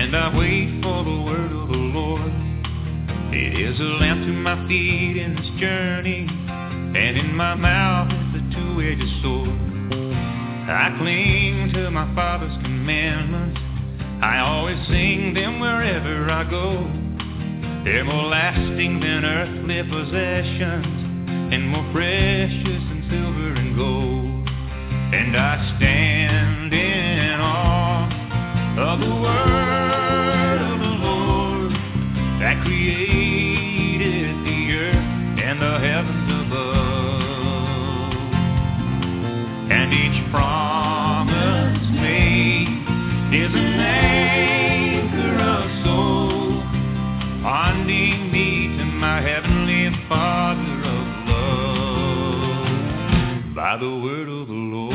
and I wait for the word of the Lord. It is a lamp to my feet in this journey, and in my mouth is a two-edged sword. I cling to my Father's commandments. I always sing them wherever I go. They're more lasting than earthly possessions, and more precious than silver and gold. And I stand in awe of the word of the Lord that created the earth and the heavens above. And each promise made is an anchor of soul, bonding me to my heavenly Father of love by the word of the Lord.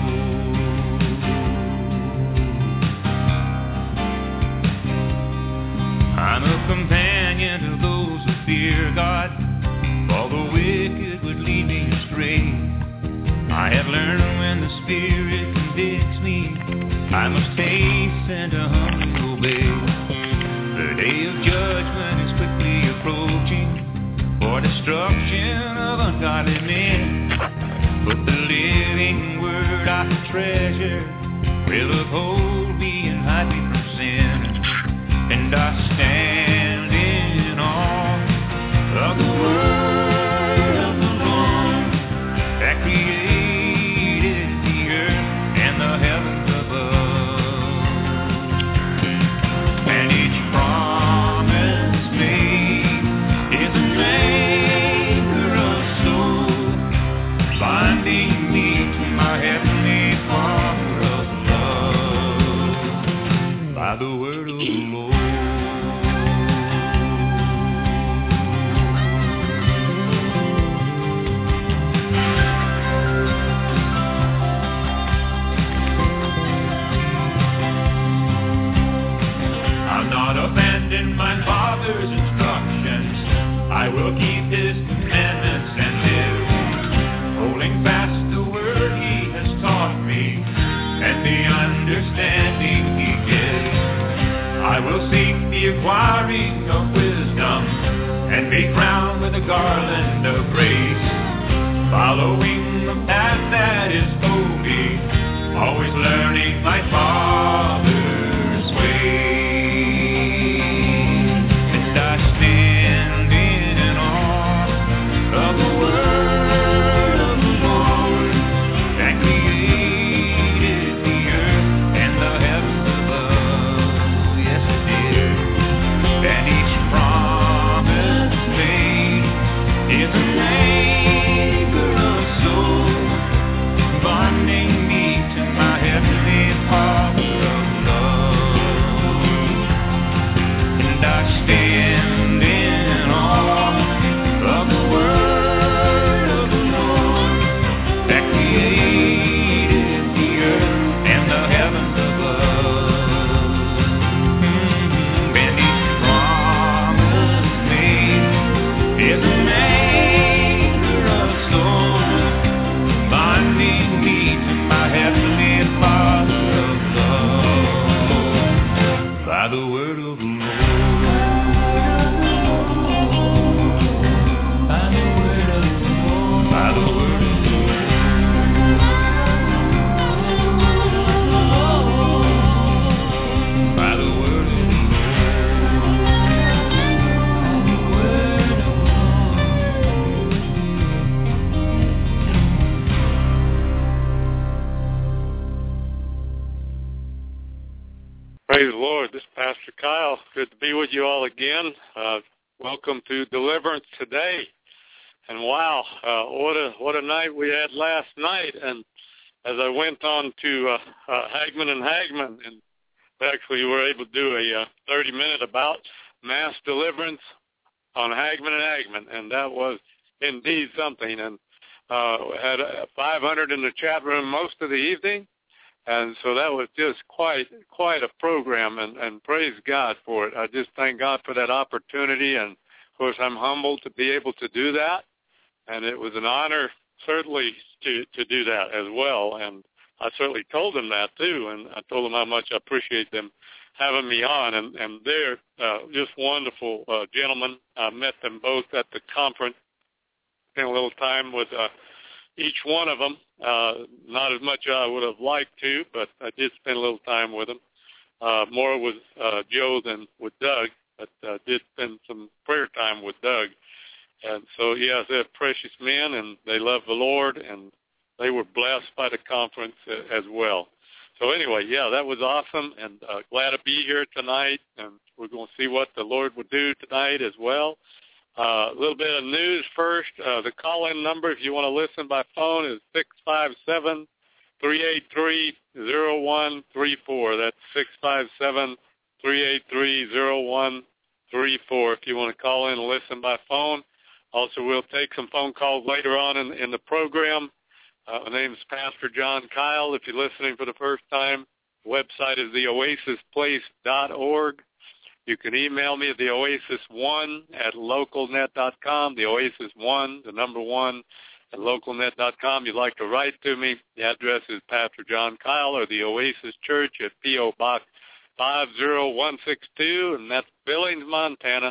I'm a companion to those who fear God, for the wicked would lead me astray. I have learned when the Spirit convicts me, I must hasten to humbly obey. The day of judgment is quickly approaching for destruction of ungodly men. But the living word I treasure will uphold me and hide me from sin. And I stand in awe of the word of the Lord that created the earth and the heavens above. And each promise made is an anchor of soul, binding me to my heavenly Father of love by the word of the Lord. I'll not abandon my Father's instructions. I will keep His commandments and live, holding fast the word He has taught me and the understanding He gives. I will seek the acquiring of wisdom and be crowned with a garland of grace, following the path that is holy, always learning my Father's way. And I stand in awe of the word of the Lord that created the earth and the heavens above. Yes, it did. And each promise made is an anchor of soul, bonding me to my heavenly Father of love. And I stand in awe of the word of the Lord that created the earth and the heavens above. And each promise made is an anchor of soul, binding me to my heavenly Father of love by the word of the Lord. By the word of the Lord. By the word of the Lord. By the word of the Praise the Lord. This is Pastor Kyle. Good to be with you all again. Welcome to Deliverance Today. And wow, what a night we had last night. And as I went on to Hagman and Hagman, and actually we were able to do a 30-minute about mass deliverance on Hagman and Hagman, and that was indeed something. And had 500 in the chat room most of the evening. And so that was just quite a program, and praise God for it. I just thank God for that opportunity, and of course I'm humbled to be able to do that, and it was an honor certainly to do that as well. And I certainly told them that too, and I told them how much I appreciate them having me on, and they're just wonderful gentlemen. I met them both at the conference. Spent a little time with each one of them. Not as much as I would have liked to, but I did spend a little time with them. More with Joe than with Doug, but did spend some prayer time with Doug. And so, yes, they're precious men, and they love the Lord, and they were blessed by the conference as well. So anyway, yeah, that was awesome, and glad to be here tonight, and we're going to see what the Lord will do tonight as well. A little bit of news first. The call-in number, if you want to listen by phone, is 657-383-0134. That's 657-383-0134 if you want to call in and listen by phone. Also, we'll take some phone calls later on in the program. My name is Pastor John Kyle. If you're listening for the first time, the website is theoasisplace.org. You can email me at theoasis1@localnet.com, theoasis1, the number 1, at localnet.com. You'd like to write to me, the address is Pastor John Kyle or the Oasis Church at P.O. Box 50162, and that's Billings, Montana,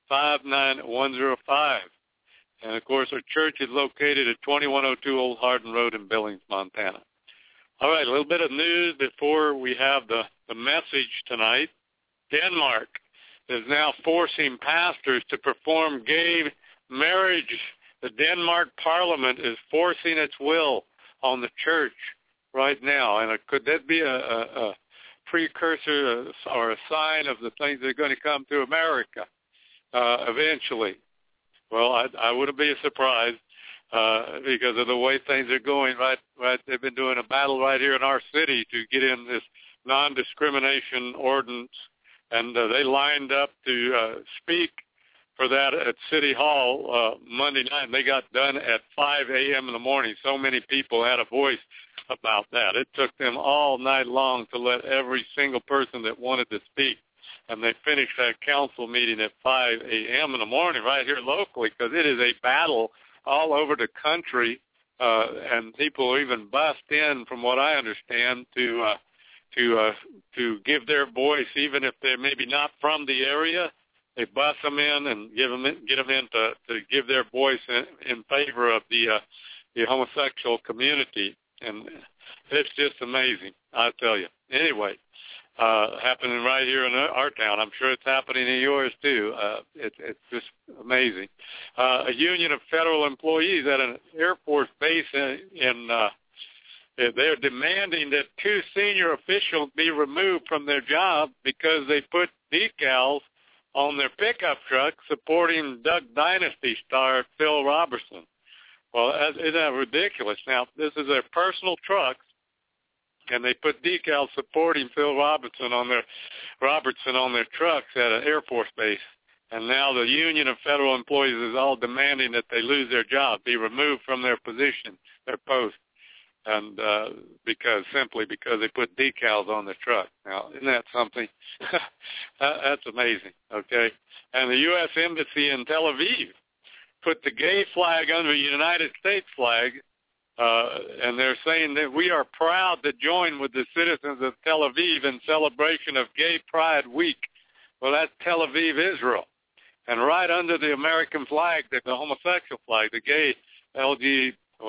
59105. And, of course, our church is located at 2102 Old Hardin Road in Billings, Montana. All right, a little bit of news before we have the message tonight. Denmark is now forcing pastors to perform gay marriage. The Denmark Parliament is forcing its will on the church right now. And could that be a precursor or a sign of the things that are going to come to America eventually? Well, I wouldn't be surprised because of the way things are going. Right, they've been doing a battle right here in our city to get in this non-discrimination ordinance, and they lined up to speak for that at City Hall Monday night, and they got done at 5 a.m. in the morning. So many people had a voice about that. It took them all night long to let every single person that wanted to speak. And they finished that council meeting at 5 a.m. in the morning right here locally, because it is a battle all over the country, and people even bust in, from what I understand, to give their voice, even if they're maybe not from the area. They bust them in and get them in to give their voice in favor of the homosexual community, and it's just amazing, I tell you. Anyway. Happening right here in our town. I'm sure it's happening in yours too. It's just amazing. A union of federal employees at an Air Force base they're demanding that 2 senior officials be removed from their job because they put decals on their pickup truck supporting Duck Dynasty star Phil Robertson. Well, isn't that ridiculous? Now, this is their personal trucks, and they put decals supporting Phil Robertson on their trucks at an Air Force base. And now the Union of Federal Employees is all demanding that they lose their job, be removed from their position, their post, and simply because they put decals on their truck. Now, isn't that something? That's amazing, okay? And the U.S. Embassy in Tel Aviv put the gay flag under the United States flag, and they're saying that we are proud to join with the citizens of Tel Aviv in celebration of Gay Pride Week. Well, that's Tel Aviv, Israel. And right under the American flag, the homosexual flag, the gay LG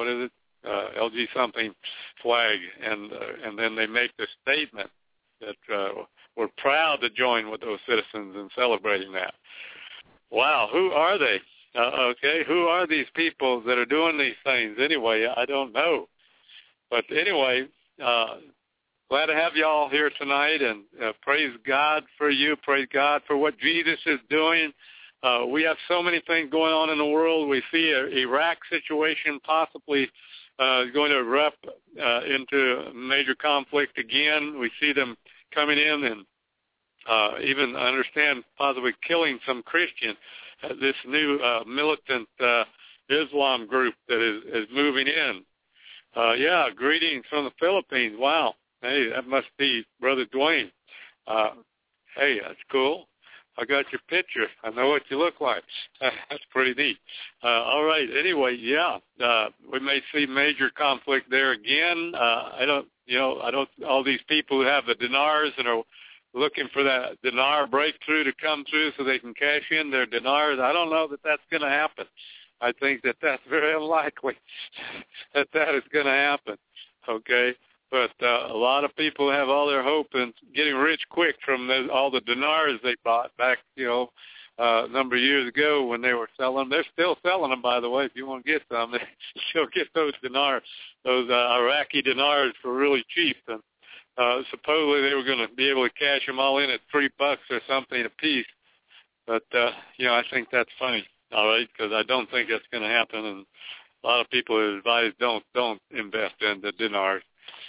something flag. And then they make the statement that we're proud to join with those citizens in celebrating that. Wow, who are they? Okay, who are these people that are doing these things? Anyway, I don't know. But anyway, glad to have you all here tonight, and praise God for you. Praise God for what Jesus is doing. We have so many things going on in the world. We see an Iraq situation possibly going to erupt into major conflict again. We see them coming in and even, I understand, possibly killing some Christians. This new militant Islam group that is moving in. Greetings from the Philippines. Wow. Hey, that must be Brother Dwayne. Hey, that's cool. I got your picture. I know what you look like. That's pretty neat. All right. Anyway, yeah, we may see major conflict there again. All these people who have the dinars and are looking for that dinar breakthrough to come through so they can cash in their dinars. I don't know that that's going to happen. I think that that's very unlikely that is going to happen. Okay. But a lot of people have all their hope in getting rich quick from all the dinars they bought back, a number of years ago when they were selling. They're still selling them, by the way. If you want to get some, you'll get those dinars, those Iraqi dinars for really cheap. And supposedly they were going to be able to cash them all in at $3 or something a piece. But, I think that's funny, all right, because I don't think that's going to happen. And a lot of people advise don't invest in the dinars.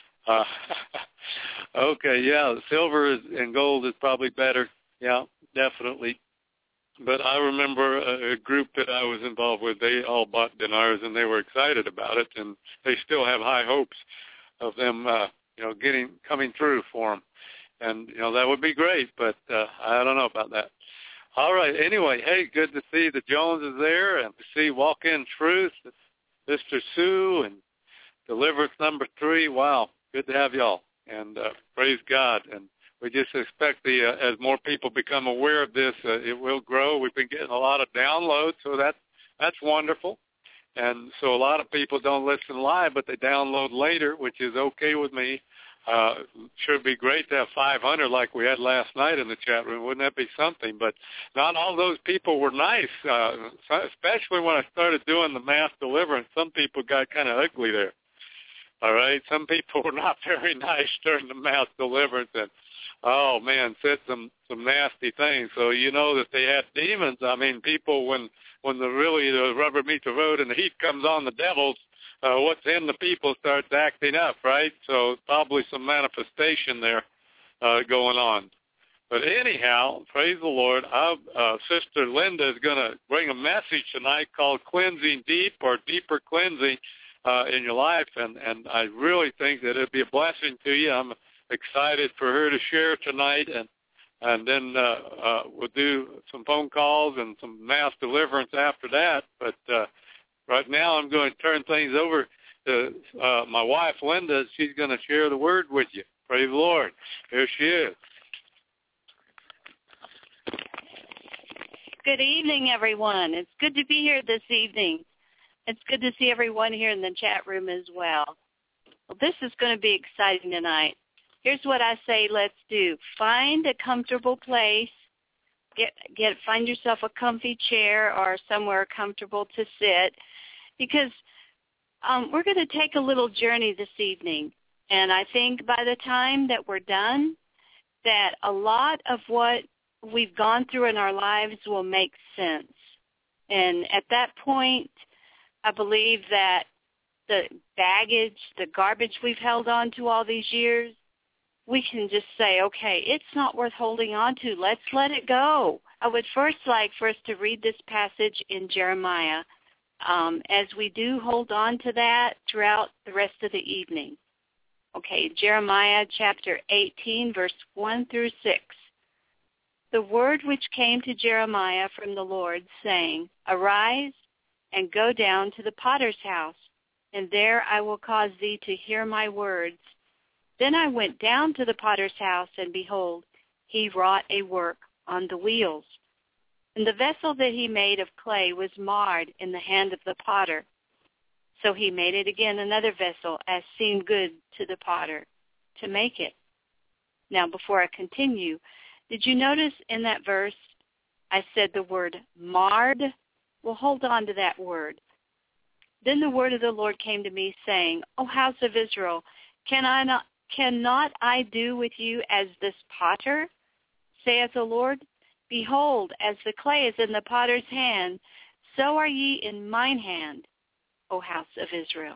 Okay, yeah, silver and gold is probably better. Yeah, definitely. But I remember a group that I was involved with, they all bought dinars and they were excited about it, and they still have high hopes of them, coming through for them. And, that would be great, but I don't know about that. All right, anyway, hey, good to see the Joneses there and to see Walk in Truth, Mr. Sue, and Deliverance number 3. Wow. Good to have y'all, and praise God. And we just expect as more people become aware of this, it will grow. We've been getting a lot of downloads, so that's wonderful. And so a lot of people don't listen live, but they download later, which is okay with me. Sure be great to have 500 like we had last night in the chat room. Wouldn't that be something? But not all those people were nice, especially when I started doing the mass deliverance. Some people got kind of ugly there. All right, some people were not very nice during the mass deliverance, and oh man, said some nasty things. So that they had demons. I mean, people when the rubber meets the road and the heat comes on the devils, what's in the people starts acting up, right? So probably some manifestation there going on. But anyhow, praise the Lord. Sister Linda is going to bring a message tonight called Cleansing Deep or Deeper Cleansing in your life, and I really think that it'd be a blessing to you. I'm excited for her to share tonight, and then we'll do some phone calls and some mass deliverance after that. But right now I'm going to turn things over to my wife, Linda. She's going to share the word with you. Praise the Lord. Here she is. Good evening, everyone. It's good to be here this evening. It's good to see everyone here in the chat room as well. Well, this is going to be exciting tonight. Here's what I say let's do. Find a comfortable place. Find yourself a comfy chair or somewhere comfortable to sit, because we're going to take a little journey this evening. And I think by the time that we're done, that a lot of what we've gone through in our lives will make sense. And at that point, I believe that the baggage, the garbage we've held on to all these years, we can just say, okay, it's not worth holding on to. Let's let it go. I would first like for us to read this passage in Jeremiah as we do hold on to that throughout the rest of the evening. Okay, Jeremiah chapter 18, verse 1 through 6. The word which came to Jeremiah from the Lord, saying, Arise, and go down to the potter's house, and there I will cause thee to hear my words. Then I went down to the potter's house, and behold, he wrought a work on the wheels. And the vessel that he made of clay was marred in the hand of the potter. So he made it again another vessel, as seemed good to the potter, to make it. Now, before I continue, did you notice in that verse I said the word marred? Well, hold on to that word. Then the word of the Lord came to me, saying, O house of Israel, cannot I do with you as this potter, saith the Lord? Behold, as the clay is in the potter's hand, so are ye in mine hand, O house of Israel.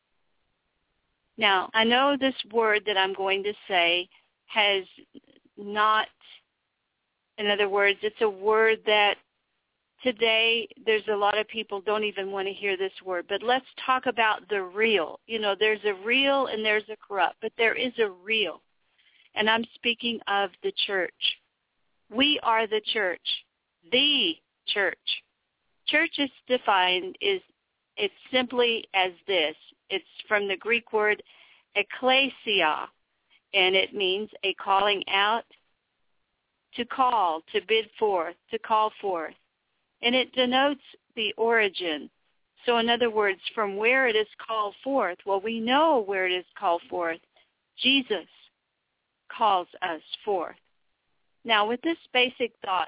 Now, I know this word that I'm going to say has not, in other words, it's a word that today there's a lot of people don't even want to hear this word. But let's talk about the real. There's a real and there's a corrupt, but there is a real. And I'm speaking of the church. We are the church, the church. Church is defined it's simply as this. It's from the Greek word ekklesia, and it means a calling out, to call, to bid forth, to call forth. And it denotes the origin. So in other words, from where it is called forth, well, we know where it is called forth. Jesus calls us forth. Now, with this basic thought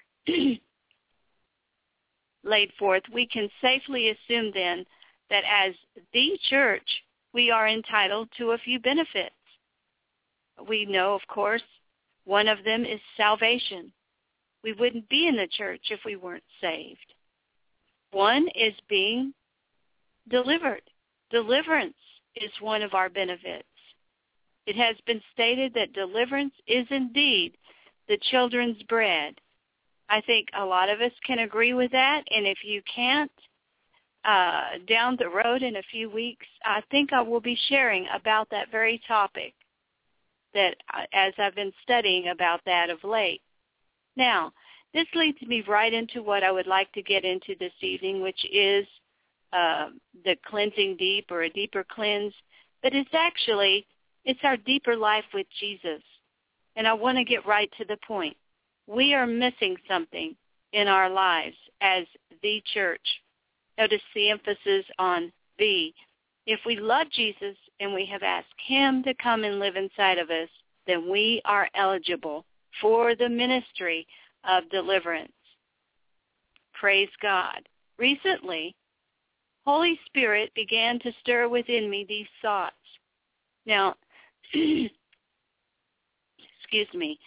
laid forth, we can safely assume then that as the church, we are entitled to a few benefits. We know, of course, one of them is salvation. We wouldn't be in the church if we weren't saved. One is being delivered. Deliverance is one of our benefits. It has been stated that deliverance is indeed the children's bread. I think a lot of us can agree with that, and if you can't, down the road in a few weeks, I think I will be sharing about that very topic, that as I've been studying about that of late. Now, this leads me right into what I would like to get into this evening, which is the cleansing deep, or a deeper cleanse. But it's our deeper life with Jesus. And I want to get right to the point. We are missing something in our lives as the church. Notice the emphasis on the. If we love Jesus and we have asked him to come and live inside of us, then we are eligible for the ministry of deliverance. Praise God. Recently, Holy Spirit began to stir within me these thoughts. Now, excuse me,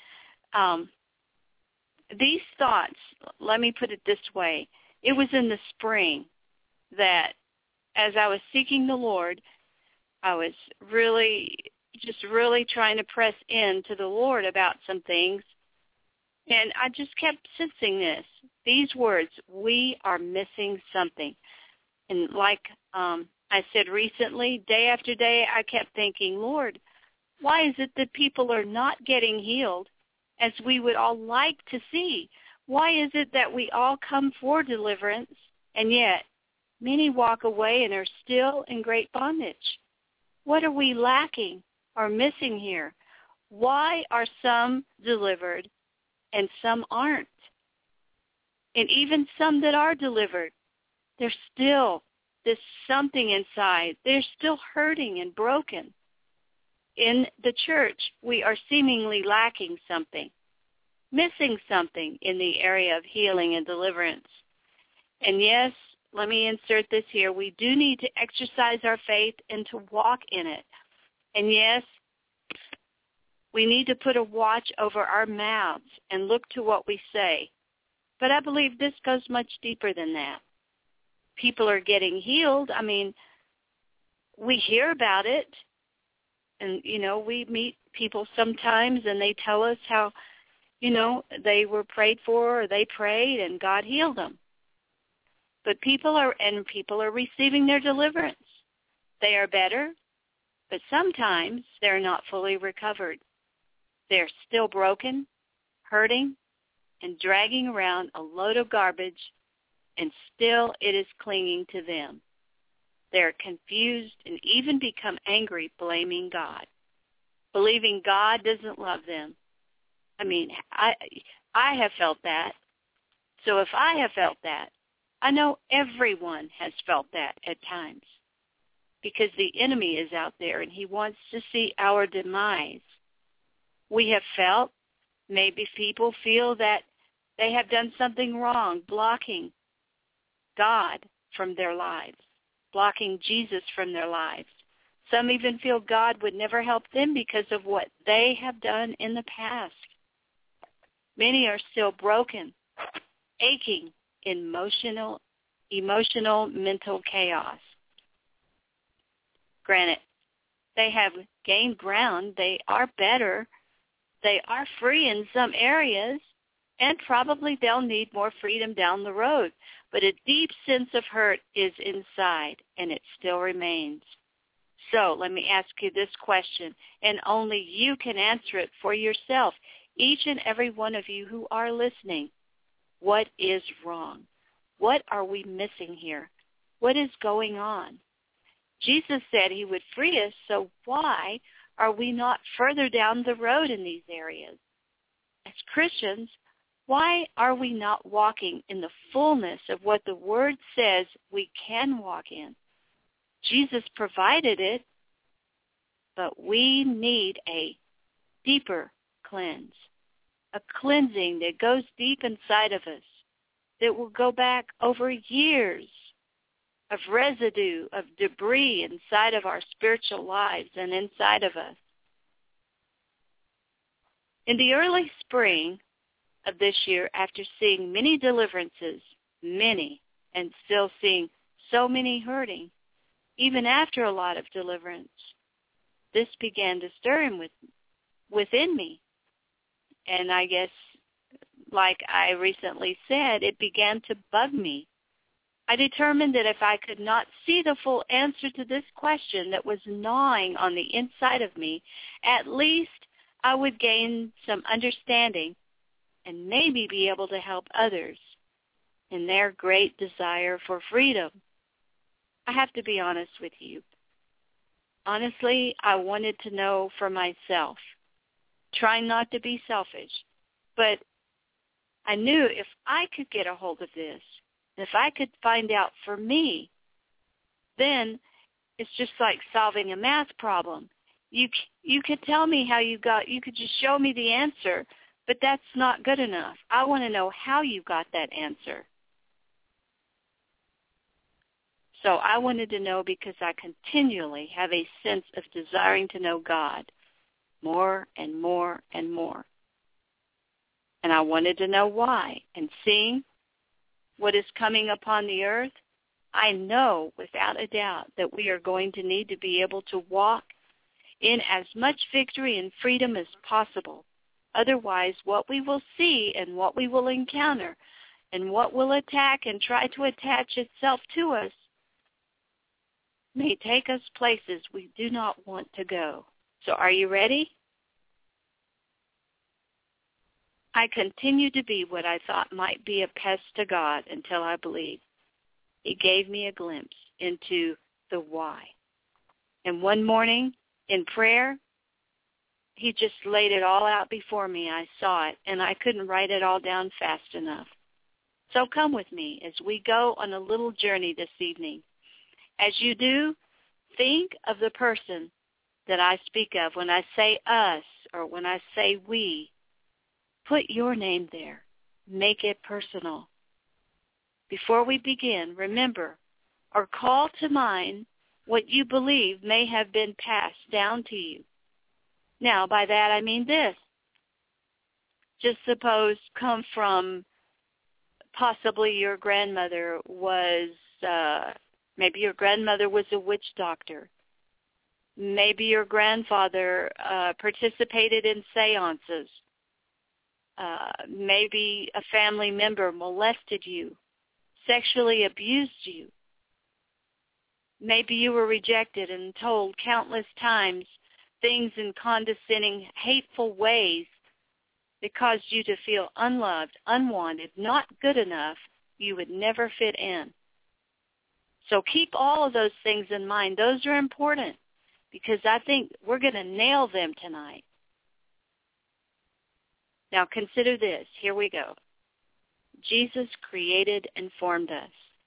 these thoughts, let me put it this way. It was in the spring that as I was seeking the Lord, I was really trying to press into the Lord about some things. And I just kept sensing these words, we are missing something. And like I said recently, day after day, I kept thinking, Lord, why is it that people are not getting healed as we would all like to see? Why is it that we all come for deliverance, and yet many walk away and are still in great bondage? What are we lacking or missing here? Why are some delivered and some aren't? And even some that are delivered, there's something inside. They're still hurting and broken. In the church, we are seemingly lacking something, missing something in the area of healing and deliverance. And yes, let me insert this here. We do need to exercise our faith and to walk in it. And yes, we need to put a watch over our mouths and look to what we say. But I believe this goes much deeper than that. People are getting healed. I mean, we hear about it. And, we meet people sometimes and they tell us how, they were prayed for or they prayed and God healed them. But people are receiving their deliverance. They are better, but sometimes they're not fully recovered. They're still broken, hurting, and dragging around a load of garbage, and still it is clinging to them. They're confused and even become angry, blaming God, believing God doesn't love them. I mean, I have felt that. So if I have felt that, I know everyone has felt that at times, because the enemy is out there and he wants to see our demise. We have felt, maybe people feel that they have done something wrong, blocking God from their lives, blocking Jesus from their lives. Some even feel God would never help them because of what they have done in the past. Many are still broken, aching, emotional, mental chaos. Granted, they have gained ground. They are better. They are free in some areas, and probably they'll need more freedom down the road. But a deep sense of hurt is inside, and it still remains. So let me ask you this question, and only you can answer it for yourself. each and every one of you who are listening, what is wrong? What are we missing here? What is going on? Jesus said he would free us, so why are we not further down the road in these areas? As Christians, why are we not walking in the fullness of what the Word says we can walk in? Jesus provided it, but we need a deeper cleanse, a cleansing that goes deep inside of us, that will go back over years of residue, of debris inside of our spiritual lives and inside of us. In the early spring of this year, after seeing many deliverances, many, and still seeing so many hurting, even after a lot of deliverance, this began to stir within me. And I guess, like I recently said, it began to bug me. I determined that if I could not see the full answer to this question that was gnawing on the inside of me, at least I would gain some understanding and maybe be able to help others in their great desire for freedom. I have to be honest with you. Honestly, I wanted to know for myself, trying not to be selfish, but I knew if I could get a hold of this, if I could find out for me, then it's just like solving a math problem. You could tell me how you could just show me the answer, but that's not good enough. I want to know how you got that answer. So I wanted to know because I continually have a sense of desiring to know God more and more and more. And I wanted to know why. And seeing what is coming upon the earth, I know without a doubt that we are going to need to be able to walk in as much victory and freedom as possible. Otherwise, what we will see and what we will encounter and what will attack and try to attach itself to us may take us places we do not want to go. So are you ready? I continued to be what I thought might be a pest to God until I believed. He gave me a glimpse into the why. And one morning in prayer, he just laid it all out before me. I saw it, and I couldn't write it all down fast enough. So come with me as we go on a little journey this evening. As you do, think of the person that I speak of. When I say us or when I say we, put your name there. Make it personal. Before we begin, remember or call to mind what you believe may have been passed down to you. Now, by that I mean this. Just suppose come from possibly your grandmother was, maybe your grandmother was a witch doctor. Maybe your grandfather participated in seances. Maybe a family member molested you, sexually abused you. Maybe you were rejected and told countless times things in condescending, hateful ways that caused you to feel unloved, unwanted, not good enough. You would never fit in. So keep all of those things in mind. Those are important because I think we're going to nail them tonight. Now consider this. Here we go. Jesus created and formed us.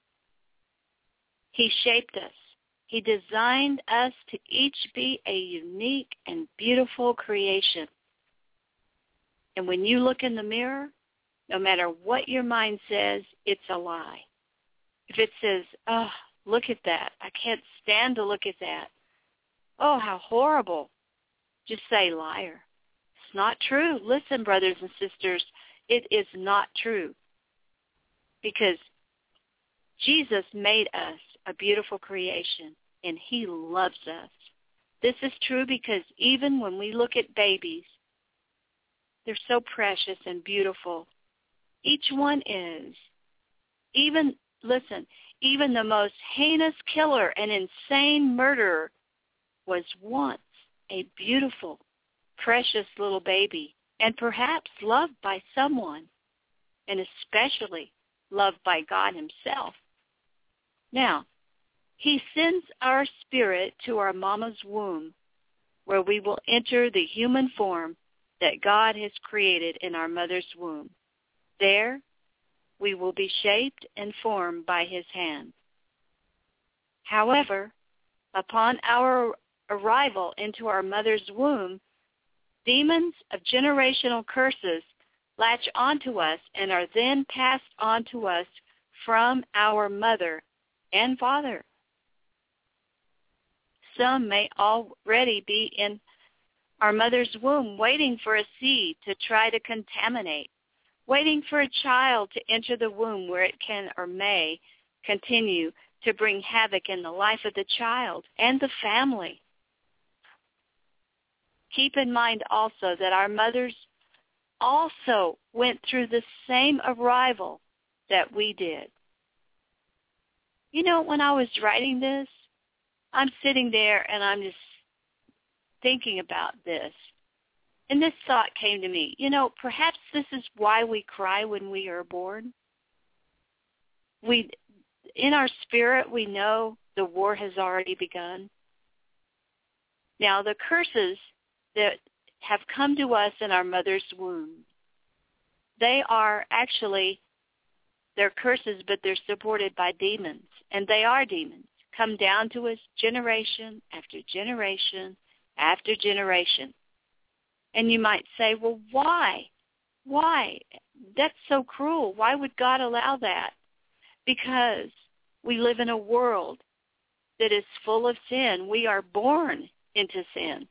He shaped us. He designed us to each be a unique and beautiful creation. And when you look in the mirror, no matter what your mind says, it's a lie. If it says, oh, look at that. I can't stand to look at that. Oh, how horrible. Just say liar. It's not true. Listen, brothers and sisters, it is not true. Because Jesus made us a beautiful creation, and he loves us. This is true because even when we look at babies, they're so precious and beautiful. Each one is. Even the most heinous killer and insane murderer was once a beautiful, precious little baby and perhaps loved by someone, and especially loved by God himself. Now, he sends our spirit to our mama's womb, where we will enter the human form that God has created in our mother's womb. There, we will be shaped and formed by his hand. However, upon our arrival into our mother's womb, demons of generational curses latch onto us and are then passed on to us from our mother and father. Some may already be in our mother's womb waiting for a seed to try to contaminate, waiting for a child to enter the womb where it can or may continue to bring havoc in the life of the child and the family. Keep in mind also that our mothers also went through the same arrival that we did. You know, when I was writing this, I'm sitting there and I'm just thinking about this. And this thought came to me. You know, perhaps this is why we cry when we are born. In our spirit, we know the war has already begun. Now, the curses that have come to us in our mother's womb, they are actually, they're curses, but they're supported by demons. And they are demons. Come down to us generation after generation after generation. And you might say, well, why? Why? That's so cruel. Why would God allow that? Because we live in a world that is full of sin. We are born into sin.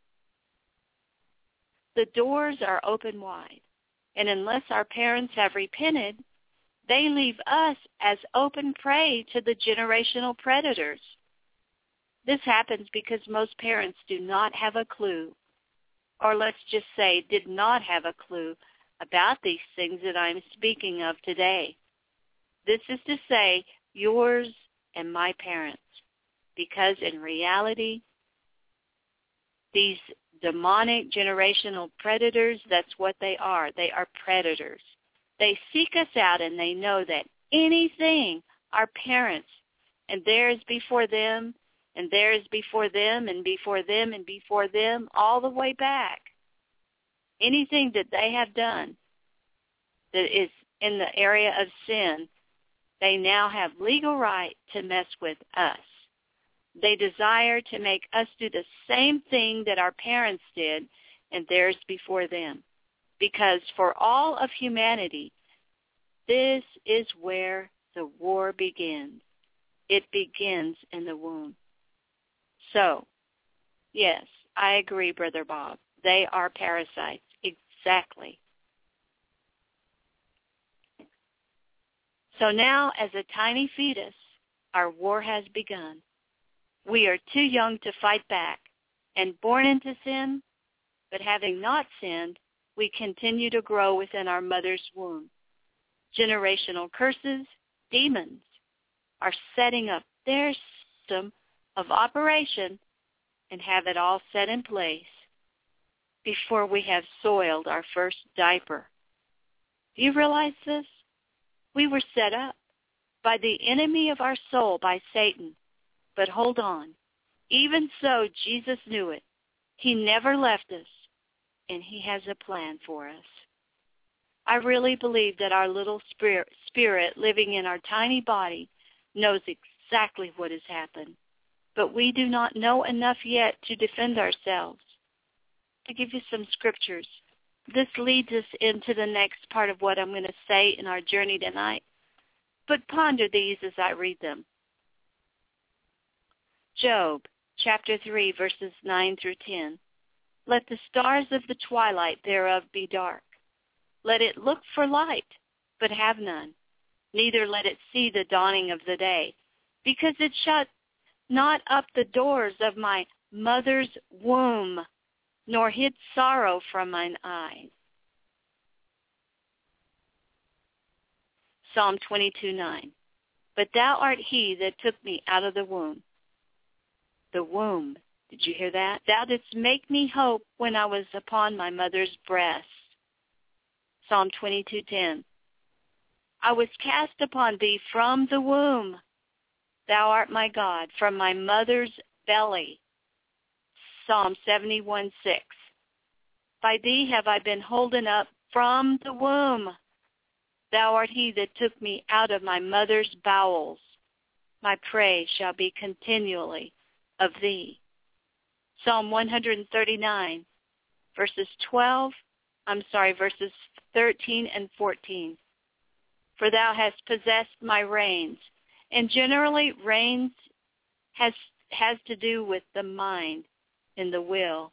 The doors are open wide. And unless our parents have repented, they leave us as open prey to the generational predators. This happens because most parents do not have a clue, or let's just say did not have a clue about these things that I'm speaking of today. This is to say yours and my parents, because in reality, these demonic generational predators, that's what they are. They are predators. They seek us out and they know that anything our parents, and theirs before them, and theirs before them, and before them, and before them, all the way back, anything that they have done that is in the area of sin, they now have legal right to mess with us. They desire to make us do the same thing that our parents did and theirs before them. Because for all of humanity, this is where the war begins. It begins in the womb. So, yes, I agree, Brother Bob. They are parasites. Exactly. So now, as a tiny fetus, our war has begun. We are too young to fight back and born into sin, but having not sinned, we continue to grow within our mother's womb. Generational curses, demons, are setting up their system of operation and have it all set in place before we have soiled our first diaper. Do you realize this? We were set up by the enemy of our soul, by Satan. But hold on. Even so, Jesus knew it. He never left us, and he has a plan for us. I really believe that our little spirit living in our tiny body knows exactly what has happened, but we do not know enough yet to defend ourselves. To give you some scriptures, this leads us into the next part of what I'm going to say in our journey tonight, but ponder these as I read them. Job, chapter 3, verses 9 through 10. Let the stars of the twilight thereof be dark. Let it look for light, but have none. Neither let it see the dawning of the day, because it shut not up the doors of my mother's womb, nor hid sorrow from mine eyes. Psalm 22:9. But thou art he that took me out of the womb. The womb Did you hear that? Thou didst make me hope when I was upon my mother's breast. Psalm 22:10. I was cast upon thee from the womb. Thou art my God, from my mother's belly. Psalm 71:6. By thee have I been holden up from the womb. Thou art he that took me out of my mother's bowels. My praise shall be continually of thee. Psalm 139, verses 13 and 14. For thou hast possessed my reins. And generally, reins has to do with the mind and the will,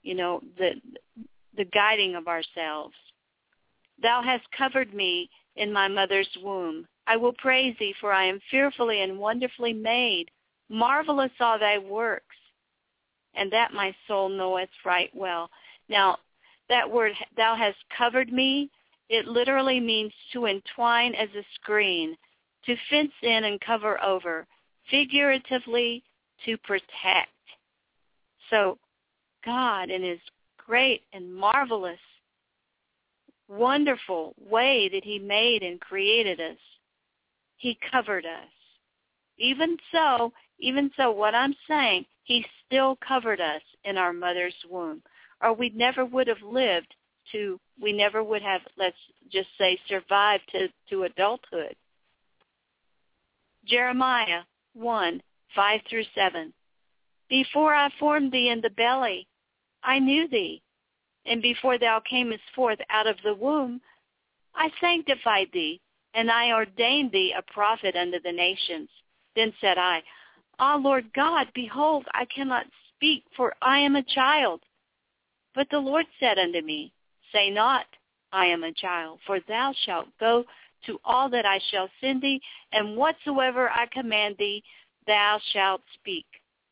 the guiding of ourselves. Thou hast covered me in my mother's womb. I will praise thee, for I am fearfully and wonderfully made. Marvelous are thy works, and that my soul knoweth right well. Now, that word, thou hast covered me, it literally means to entwine as a screen, to fence in and cover over, figuratively to protect. So God, in his great and marvelous, wonderful way that he made and created us, he covered us. Even so, what I'm saying, he still covered us in our mother's womb, or we never would have we never would have, let's just say, survived to adulthood. Jeremiah 1:5-7. Before I formed thee in the belly, I knew thee, and before thou camest forth out of the womb, I sanctified thee, and I ordained thee a prophet unto the nations. Then said I, Ah, Lord God, behold, I cannot speak, for I am a child. But the Lord said unto me, Say not, I am a child, for thou shalt go to all that I shall send thee, and whatsoever I command thee, thou shalt speak.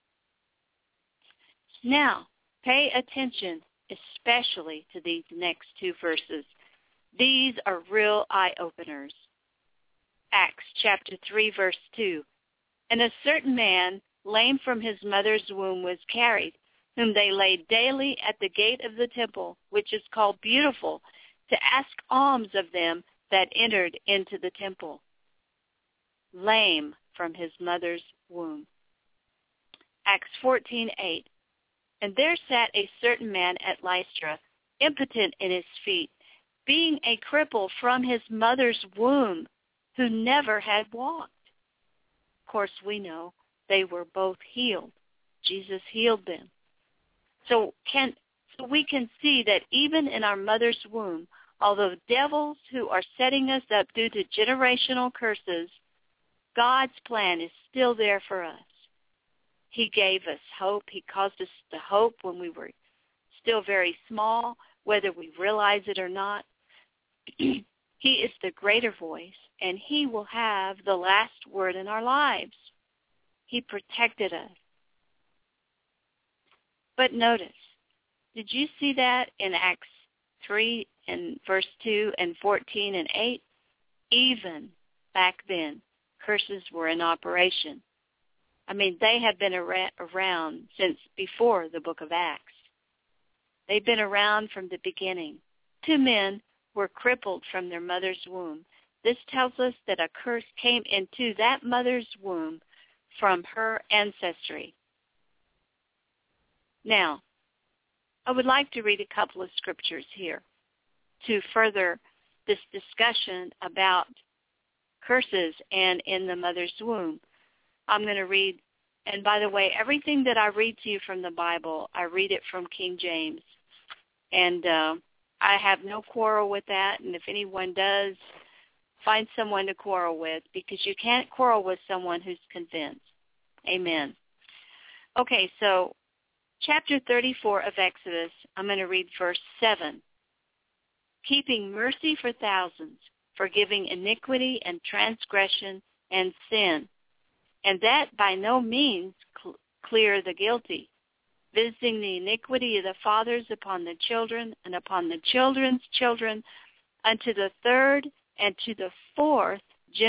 Now, pay attention, especially to these next two verses. These are real eye-openers. Acts chapter 3, verse 2. And a certain man, lame from his mother's womb, was carried, whom they laid daily at the gate of the temple, which is called Beautiful, to ask alms of them that entered into the temple. Lame from his mother's womb. Acts 14:8. And there sat a certain man at Lystra, impotent in his feet, being a cripple from his mother's womb, who never had walked. Of course, we know they were both healed. Jesus healed them. So we can see that even in our mother's womb, although devils who are setting us up due to generational curses, God's plan is still there for us. He gave us hope. He caused us to hope when we were still very small, whether we realize it or not. He is the greater voice, and he will have the last word in our lives. He protected us. But notice, did you see that in Acts 3 and verse 2 and 14 and 8? Even back then, curses were in operation. I mean, they have been around since before the book of Acts. They've been around from the beginning. 2 men were crippled from their mother's womb. This tells us that a curse came into that mother's womb from her ancestry. Now, I would like to read a couple of scriptures here to further this discussion about curses and in the mother's womb. I'm going to read, and by the way, everything that I read to you from the Bible, I read it from King James. And I have no quarrel with that, and if anyone does, find someone to quarrel with, because you can't quarrel with someone who's convinced. Amen. Okay, so chapter 34 of Exodus, I'm going to read verse 7. Keeping mercy for thousands, forgiving iniquity and transgression and sin, and that by no means clear the guilty, visiting the iniquity of the fathers upon the children and upon the children's children unto the third and to the fourth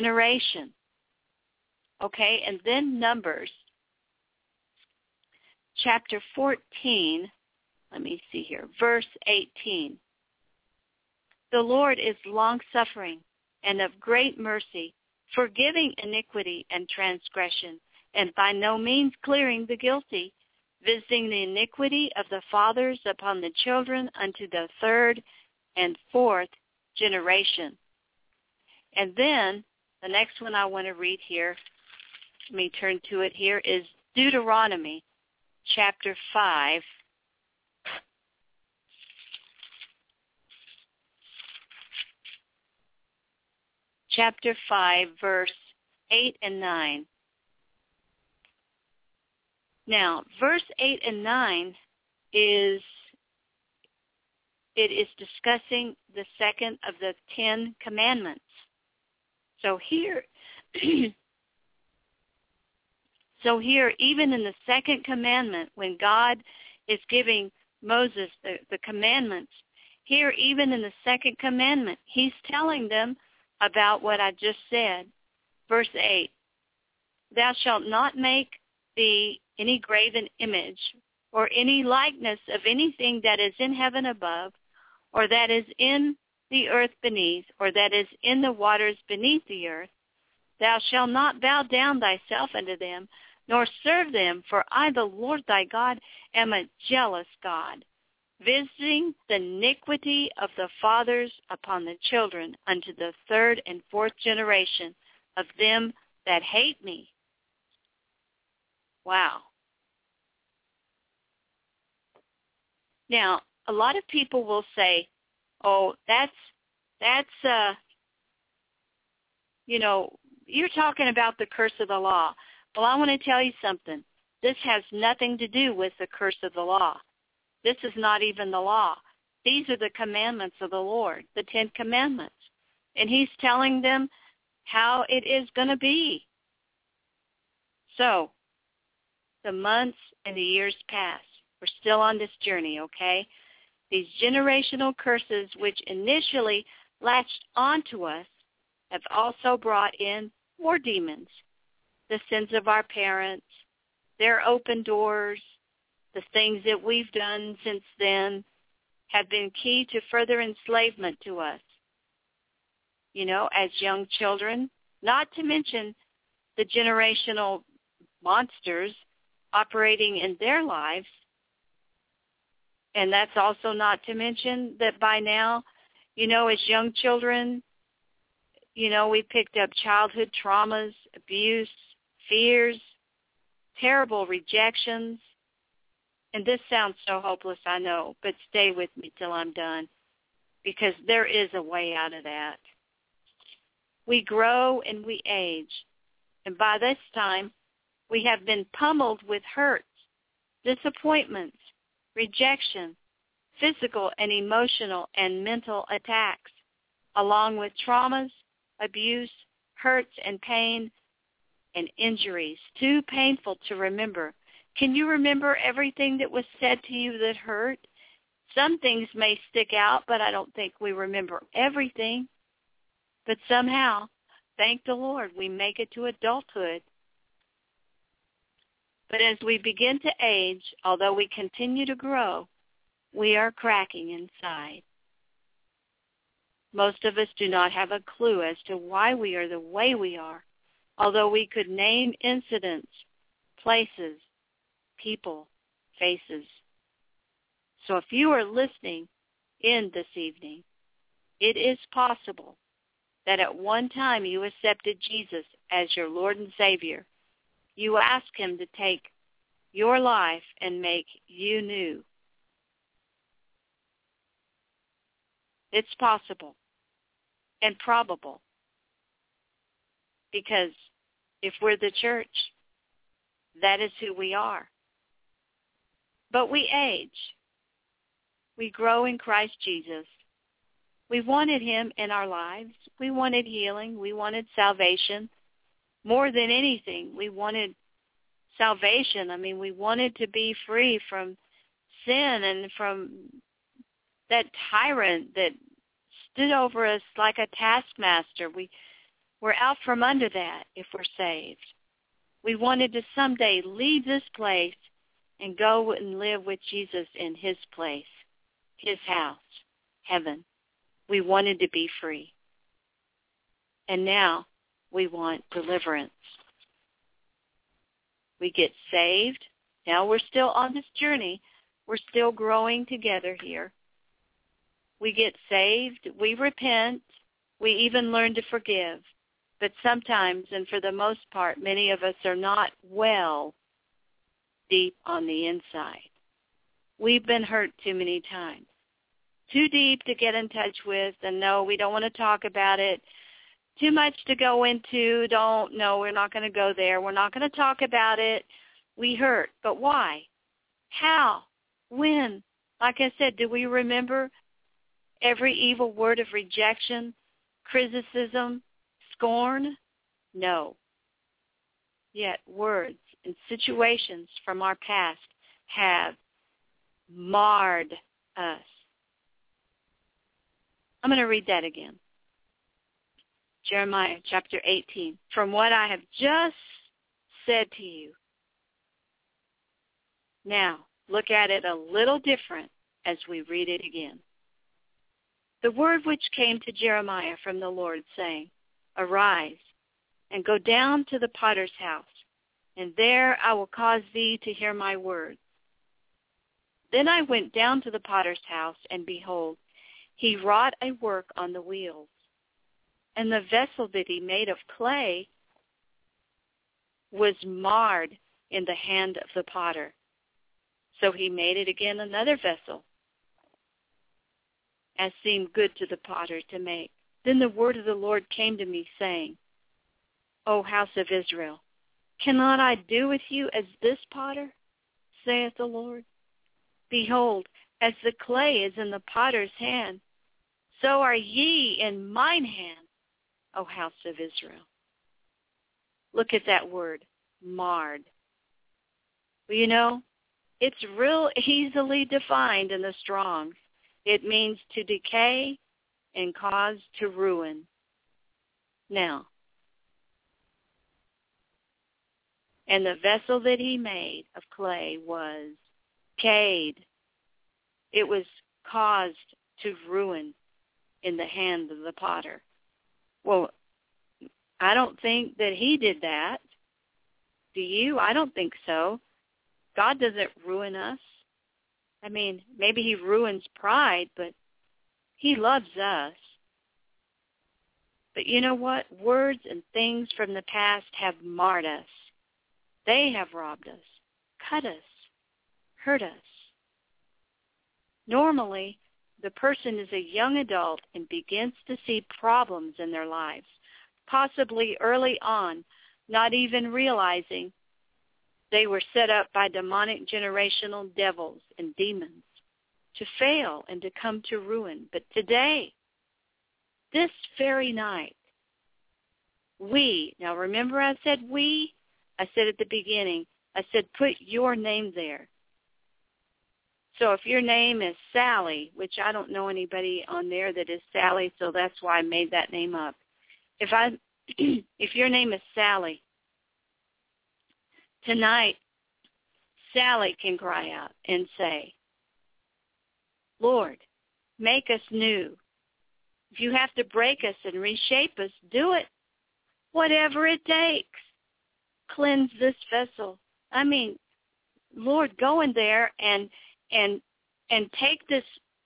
generation. Okay, and then Numbers chapter 14, let me see here, verse 18. The Lord is long-suffering and of great mercy, forgiving iniquity and transgression, and by no means clearing the guilty, visiting the iniquity of the fathers upon the children unto the third and fourth generation. And then the next one I want to read here, let me turn to it here, is Deuteronomy chapter 5. Chapter 5, verse 8 and 9. Now, verse 8 and 9 is discussing the second of the 10 commandments. So here, even in the second commandment, when God is giving Moses the commandments, here, even in the second commandment, he's telling them about what I just said. Verse 8, thou shalt not make thee any graven image or any likeness of anything that is in heaven above, or that is in the earth beneath, or that is in the waters beneath the earth. Thou shalt not bow down thyself unto them, nor serve them, for I, the Lord thy God, am a jealous God, visiting the iniquity of the fathers upon the children unto the third and fourth generation of them that hate me. Wow. Now, a lot of people will say, oh, that's you're talking about the curse of the law. Well, I want to tell you something. This has nothing to do with the curse of the law. This is not even the law. These are the commandments of the Lord, the 10 commandments. And he's telling them how it is going to be. So, the months and the years pass. We're still on this journey, okay? These generational curses, which initially latched onto us, have also brought in more demons. The sins of our parents, their open doors, the things that we've done since then have been key to further enslavement to us. As young children, not to mention the generational monsters operating in their lives. And that's also not to mention that by now, as young children, we picked up childhood traumas, abuse, fears, terrible rejections. And this sounds so hopeless, I know, but stay with me till I'm done, because there is a way out of that. We grow and we age, and by this time, we have been pummeled with hurts, disappointments, rejection, physical and emotional and mental attacks, along with traumas, abuse, hurts and pain, and injuries, too painful to remember. Can you remember everything that was said to you that hurt? Some things may stick out, but I don't think we remember everything. But somehow, thank the Lord, we make it to adulthood. But as we begin to age, although we continue to grow, we are cracking inside. Most of us do not have a clue as to why we are the way we are, although we could name incidents, places, people, faces. So if you are listening in this evening, it is possible that at one time you accepted Jesus as your Lord and Savior. You asked him to take your life and make you new. It's possible and probable, because if we're the church, that is who we are. But we age. We grow in Christ Jesus. We wanted him in our lives. We wanted healing. We wanted salvation. More than anything, we wanted salvation. We wanted to be free from sin and from that tyrant that stood over us like a taskmaster. We're out from under that if we're saved. We wanted to someday leave this place and go and live with Jesus in his place, his house, heaven. We wanted to be free. And now we want deliverance. We get saved. Now we're still on this journey. We're still growing together here. We get saved. We repent. We even learn to forgive. But sometimes, and for the most part, many of us are not well deep on the inside. We've been hurt too many times. Too deep to get in touch with, and no, we don't want to talk about it. Too much to go into. We're not going to go there. We're not going to talk about it. We hurt. But why? How? When? Like I said, do we remember every evil word of rejection, criticism, scorn? No. Yet words and situations from our past have marred us. I'm going to read that again. Jeremiah chapter 18. From what I have just said to you. Now, look at it a little different as we read it again. The word which came to Jeremiah from the Lord, saying, Arise, and go down to the potter's house, and there I will cause thee to hear my words. Then I went down to the potter's house, and behold, he wrought a work on the wheels. And the vessel that he made of clay was marred in the hand of the potter. So he made it again another vessel, as seemed good to the potter to make. Then the word of the Lord came to me, saying, O house of Israel, cannot I do with you as this potter, saith the Lord? Behold, as the clay is in the potter's hand, so are ye in mine hand, O house of Israel. Look at that word, marred. Well, you know, it's real easily defined in the Strong's. It means to decay and cause to ruin. Now, and the vessel that he made of clay was decayed. It was caused to ruin in the hand of the potter. Well, I don't think that he did that. Do you? I don't think so. God doesn't ruin us. I mean, maybe he ruins pride, but he loves us. But you know what? Words and things from the past have marred us. They have robbed us, cut us, hurt us. Normally, the person is a young adult and begins to see problems in their lives, possibly early on, not even realizing they were set up by demonic generational devils and demons to fail and to come to ruin. But today, this very night, now remember I said we? I said at the beginning, I said put your name there. So if your name is Sally, which I don't know anybody on there that is Sally, so that's why I made that name up. If your name is Sally, tonight, Sally can cry out and say, Lord, make us new. If you have to break us and reshape us, do it. Whatever it takes. Cleanse this vessel. I mean, Lord, go in there and take this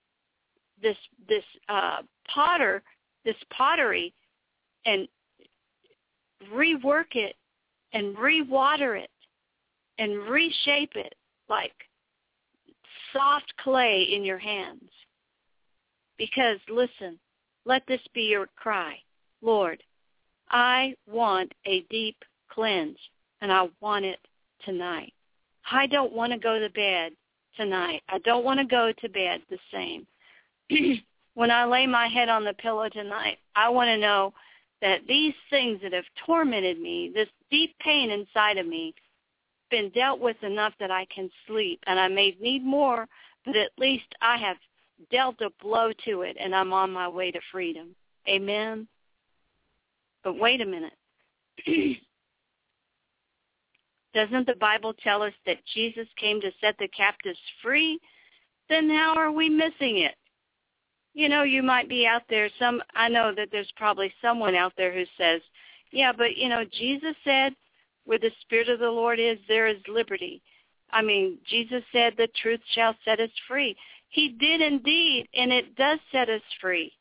pottery and rework it and rewater it and reshape it like soft clay in your hands. Because, listen, let this be your cry. Lord, I want a deep cleanse, and I want it tonight. I don't want to go to bed tonight. I don't want to go to bed the same. When I lay my head on the pillow tonight, I want to know that these things that have tormented me, this deep pain inside of me, been dealt with enough that I can sleep. And I may need more, but at least I have dealt a blow to it, and I'm on my way to freedom. Amen? But wait a minute. Doesn't the Bible tell us that Jesus came to set the captives free? Then how are we missing it? You know, you might be out there, I know that there's probably someone out there who says, yeah, but, you know, Jesus said, where the Spirit of the Lord is, there is liberty. I mean, Jesus said the truth shall set us free. He did indeed, and it does set us free.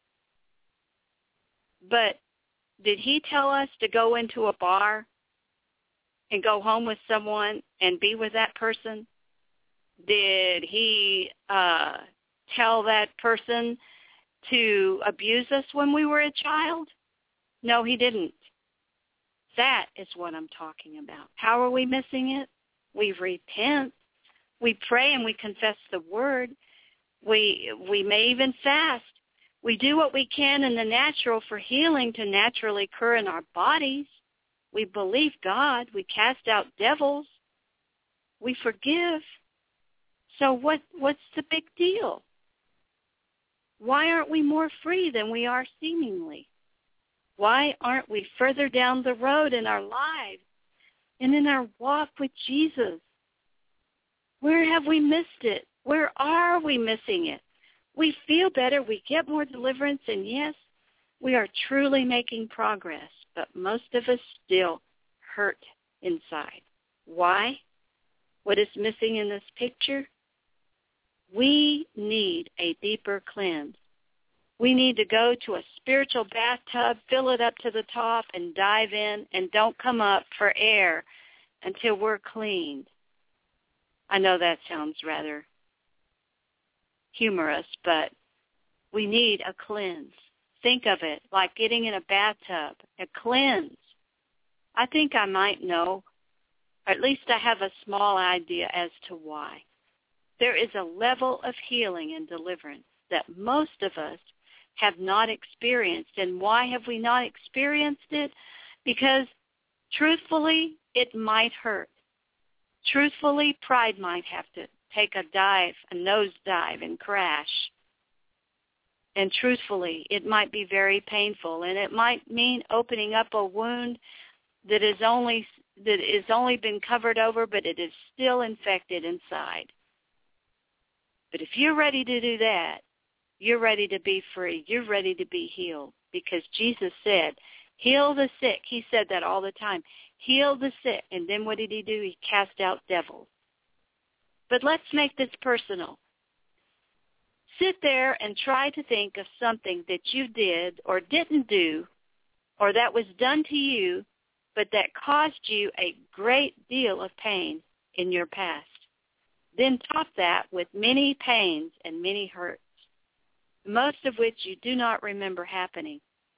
But did he tell us to go into a bar and go home with someone and be with that person? Did he tell that person to abuse us when we were a child? No, he didn't. That is what I'm talking about. How are we missing it? We repent. We pray and we confess the word. We may even fast. We do what we can in the natural for healing to naturally occur in our bodies. We believe God. We cast out devils. We forgive. So what's the big deal? Why aren't we more free than we are seemingly? Why aren't we further down the road in our lives and in our walk with Jesus? Where have we missed it? Where are we missing it? We feel better. We get more deliverance. And yes, we are truly making progress. But most of us still hurt inside. Why? What is missing in this picture? We need a deeper cleanse. We need to go to a spiritual bathtub, fill it up to the top, and dive in, and don't come up for air until we're cleaned. I know that sounds rather humorous, but we need a cleanse. Think of it like getting in a bathtub, a cleanse. I think I might know, or at least I have a small idea as to why. There is a level of healing and deliverance that most of us have not experienced. And why have we not experienced it? Because truthfully, it might hurt. Truthfully, pride might have to take a nosedive and crash. And truthfully, it might be very painful, and it might mean opening up a wound that is only been covered over, but it is still infected inside. But if you're ready to do that, you're ready to be free. You're ready to be healed, because Jesus said, heal the sick. He said that all the time. Heal the sick. And then what did he do? He cast out devils. But let's make this personal. Sit there and try to think of something that you did or didn't do, or that was done to you, but that caused you a great deal of pain in your past. Then top that with many pains and many hurts, most of which you do not remember happening.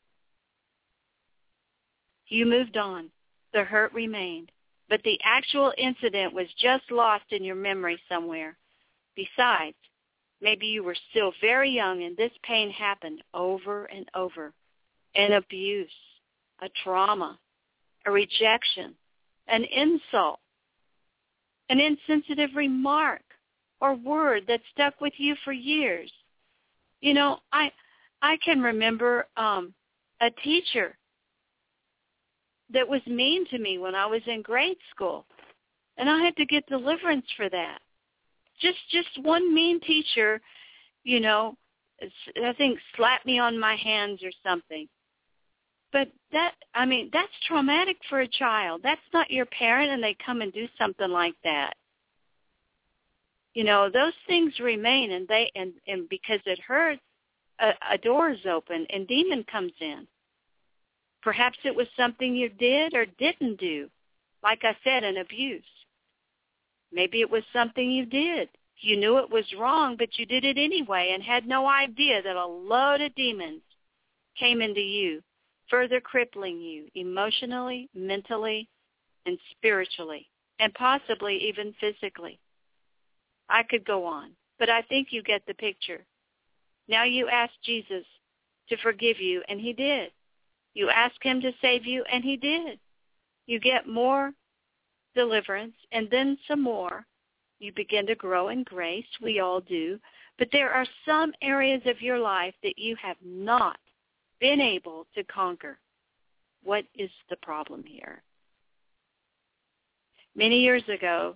You moved on. The hurt remained, but the actual incident was just lost in your memory somewhere. Besides, maybe you were still very young and this pain happened over and over. An abuse, a trauma, a rejection, an insult, an insensitive remark or word that stuck with you for years. You know, I can remember a teacher that was mean to me when I was in grade school, and I had to get deliverance for that. Just one mean teacher, you know, I think slapped me on my hands or something. But that's traumatic for a child. That's not your parent and they come and do something like that. You know, those things remain, and because it hurts, a door is open and demon comes in. Perhaps it was something you did or didn't do. Like I said, an abuse. Maybe it was something you did. You knew it was wrong, but you did it anyway and had no idea that a load of demons came into you, further crippling you emotionally, mentally, and spiritually, and possibly even physically. I could go on, but I think you get the picture. Now you ask Jesus to forgive you, and he did. You ask him to save you, and he did. You get more deliverance, and then some more. You begin to grow in grace. We all do. But there are some areas of your life that you have not been able to conquer. What is the problem here? Many years ago,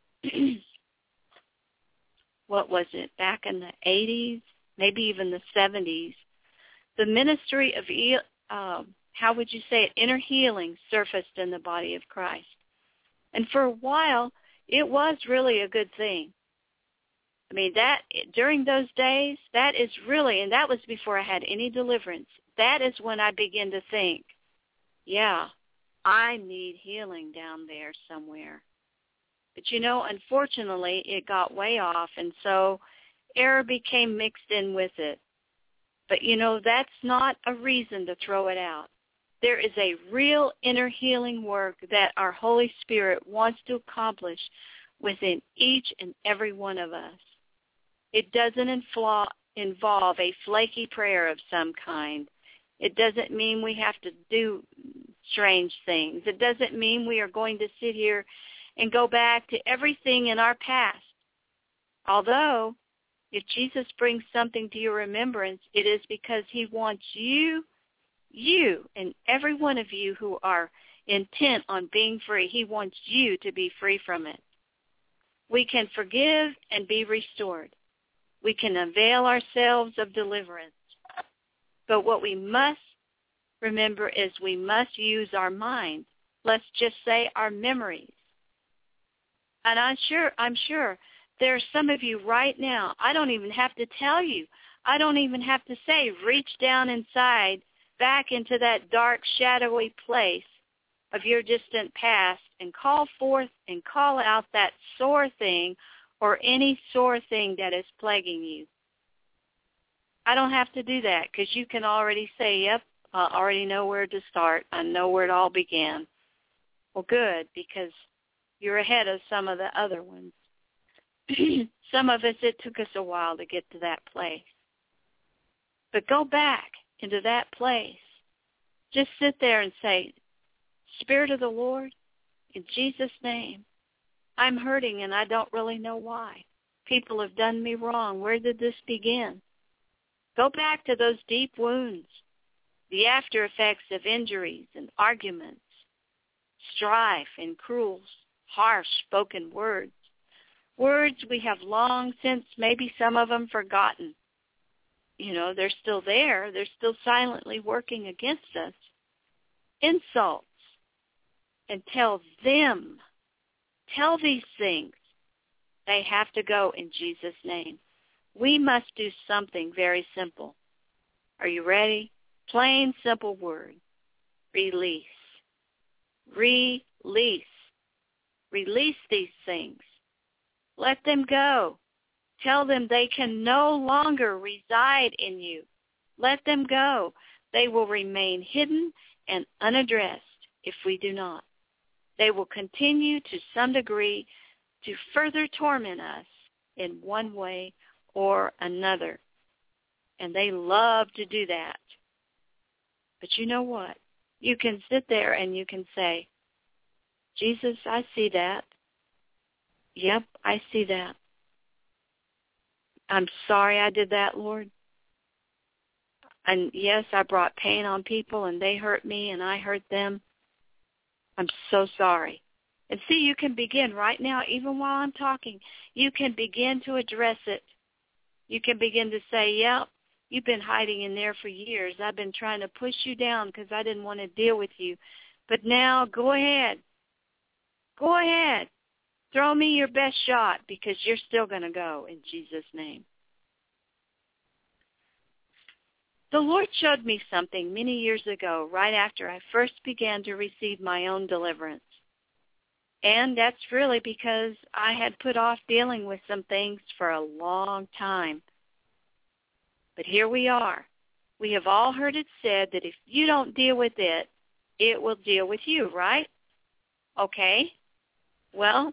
what was it, back in the 80s, maybe even the 70s, the ministry of, how would you say it, inner healing surfaced in the body of Christ. And for a while, it was really a good thing. I mean, that during those days, that is really, and that was before I had any deliverance, that is when I began to think, yeah, I need healing down there somewhere. But, unfortunately, it got way off, and so error became mixed in with it. But, that's not a reason to throw it out. There is a real inner healing work that our Holy Spirit wants to accomplish within each and every one of us. It doesn't involve a flaky prayer of some kind. It doesn't mean we have to do strange things. It doesn't mean we are going to sit here and go back to everything in our past. Although, if Jesus brings something to your remembrance, it is because he wants you and every one of you who are intent on being free, he wants you to be free from it. We can forgive and be restored. We can avail ourselves of deliverance. But what we must remember is we must use our mind. Let's just say our memories. And I'm sure there are some of you right now, I don't even have to tell you. I don't even have to say, reach down inside, back into that dark, shadowy place of your distant past and call forth and call out that sore thing or any sore thing that is plaguing you. I don't have to do that because you can already say, yep, I already know where to start. I know where it all began. Well, good, because you're ahead of some of the other ones. Some of us, it took us a while to get to that place. But go back into that place. Just sit there and say, Spirit of the Lord, in Jesus' name, I'm hurting and I don't really know why. People have done me wrong. Where did this begin? Go back to those deep wounds, the after effects of injuries and arguments, strife and cruel, harsh spoken words. Words we have long since, maybe some of them, forgotten. They're still there. They're still silently working against us. Insults. And tell these things, they have to go in Jesus' name. We must do something very simple. Are you ready? Plain, simple word. Release. Release. Release these things. Let them go. Tell them they can no longer reside in you. Let them go. They will remain hidden and unaddressed if we do not. They will continue to some degree to further torment us in one way or another. And they love to do that. But you know what? You can sit there and you can say, Jesus, I see that. Yep, I see that. I'm sorry I did that, Lord. And yes, I brought pain on people and they hurt me and I hurt them. I'm so sorry. And see, you can begin right now, even while I'm talking, you can begin to address it. You can begin to say, yep, you've been hiding in there for years. I've been trying to push you down because I didn't want to deal with you. But now, go ahead. Go ahead. Throw me your best shot because you're still going to go in Jesus' name. The Lord showed me something many years ago, right after I first began to receive my own deliverance. And that's really because I had put off dealing with some things for a long time. But here we are. We have all heard it said that if you don't deal with it, it will deal with you, right? Okay. Well,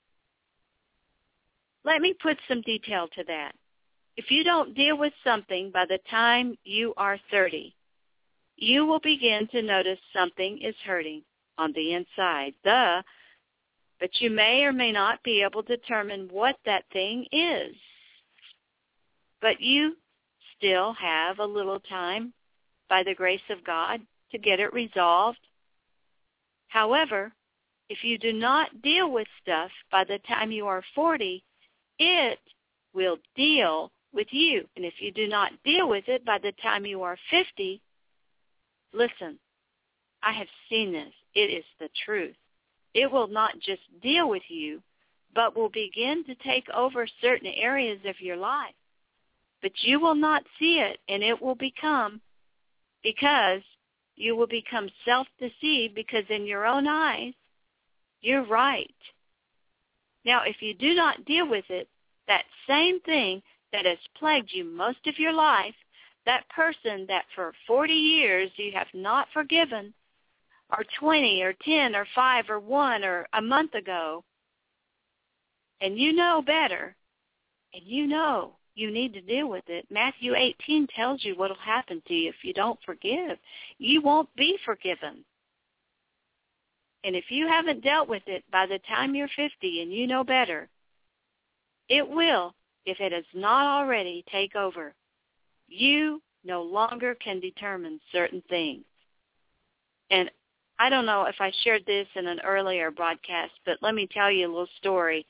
let me put some detail to that. If you don't deal with something by the time you are 30, you will begin to notice something is hurting on the inside. But you may or may not be able to determine what that thing is. But you still have a little time, by the grace of God, to get it resolved. However, if you do not deal with stuff by the time you are 40, it will deal with you. And if you do not deal with it by the time you are 50, listen, I have seen this. It is the truth. It will not just deal with you, but will begin to take over certain areas of your life. But you will not see it, and it will become, because you will become self-deceived, because in your own eyes, you're right. Now, if you do not deal with it, that same thing that has plagued you most of your life, that person that for 40 years you have not forgiven, or 20 or 10 or 5 or 1 or a month ago, and you know better, and you know you need to deal with it. Matthew 18 tells you what will happen to you if you don't forgive. You won't be forgiven. And if you haven't dealt with it by the time you're 50 and you know better, it will, if it has not already, take over. You no longer can determine certain things. And I don't know if I shared this in an earlier broadcast, but let me tell you a little story.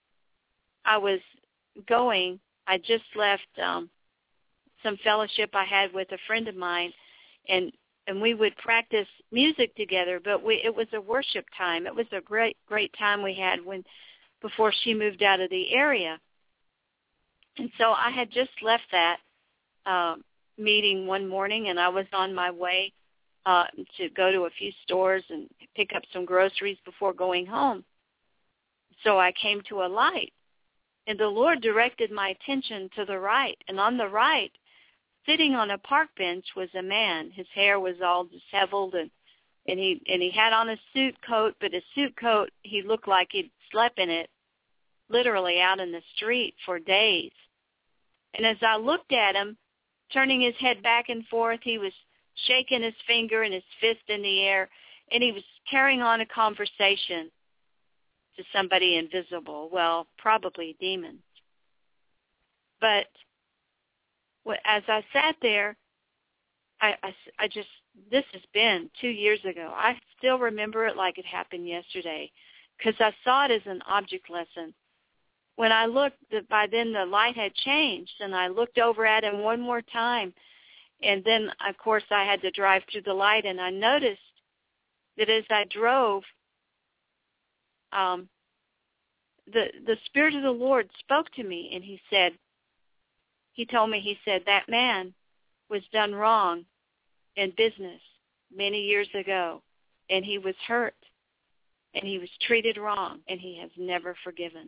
I just left some fellowship I had with a friend of mine, and we would practice music together, but it was a worship time. It was a great time we had before she moved out of the area. And so I had just left that meeting one morning, and I was on my way to go to a few stores and pick up some groceries before going home. So I came to a light, and the Lord directed my attention to the right. And on the right, sitting on a park bench, was a man. His hair was all disheveled, and he had on a suit coat, but his suit coat, he looked like he'd slept in it literally out in the street for days. And as I looked at him, turning his head back and forth, he was shaking his finger and his fist in the air, and he was carrying on a conversation to somebody invisible, well, probably demons. But as I sat there, I just, this has been 2 years ago. I still remember it like it happened yesterday, because I saw it as an object lesson. When I looked, by then the light had changed, and I looked over at him one more time, and then, of course, I had to drive through the light, and I noticed that as I drove, the Spirit of the Lord spoke to me, and he told me, that man was done wrong in business many years ago, and he was hurt, and he was treated wrong, and he has never forgiven.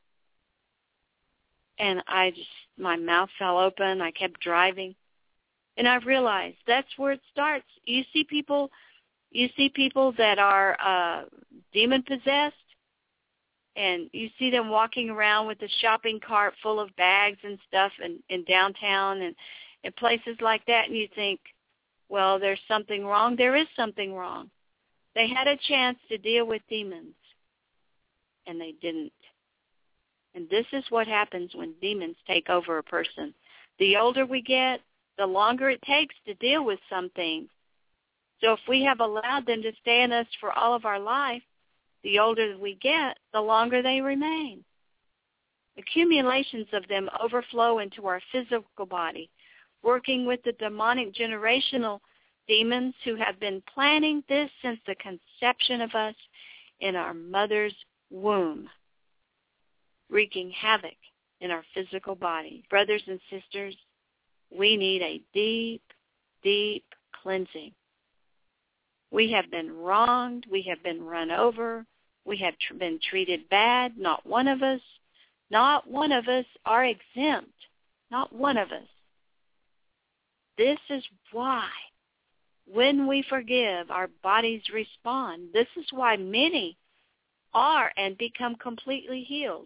And my mouth fell open. I kept driving, and I realized that's where it starts. You see people that are demon-possessed, and you see them walking around with a shopping cart full of bags and stuff in downtown and places like that, and you think, well, there's something wrong. There is something wrong. They had a chance to deal with demons, and they didn't. And this is what happens when demons take over a person. The older we get, the longer it takes to deal with some things. So if we have allowed them to stay in us for all of our life, the older we get, the longer they remain. Accumulations of them overflow into our physical body, working with the demonic generational demons who have been planning this since the conception of us in our mother's womb, wreaking havoc in our physical body. Brothers and sisters, we need a deep, deep cleansing. We have been wronged. We have been run over. We have been treated bad. Not one of us are exempt. Not one of us. This is why when we forgive, our bodies respond. This is why many are and become completely healed.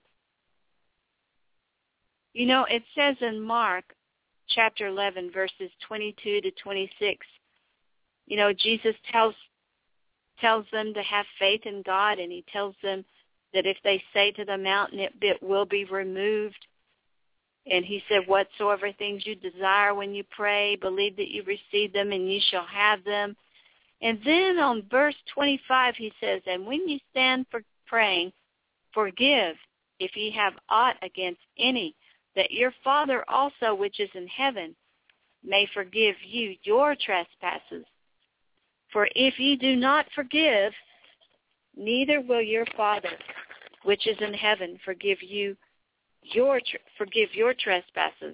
You know, it says in Mark chapter 11, verses 22 to 26, you know, Jesus tells them to have faith in God, and he tells them that if they say to the mountain, it will be removed. And he said, whatsoever things you desire when you pray, believe that you receive them and you shall have them. And then on verse 25 he says, and when you stand for praying, forgive if ye have aught against any, that your Father also which is in heaven may forgive you your trespasses. For if ye do not forgive, neither will your Father which is in heaven forgive you your trespasses.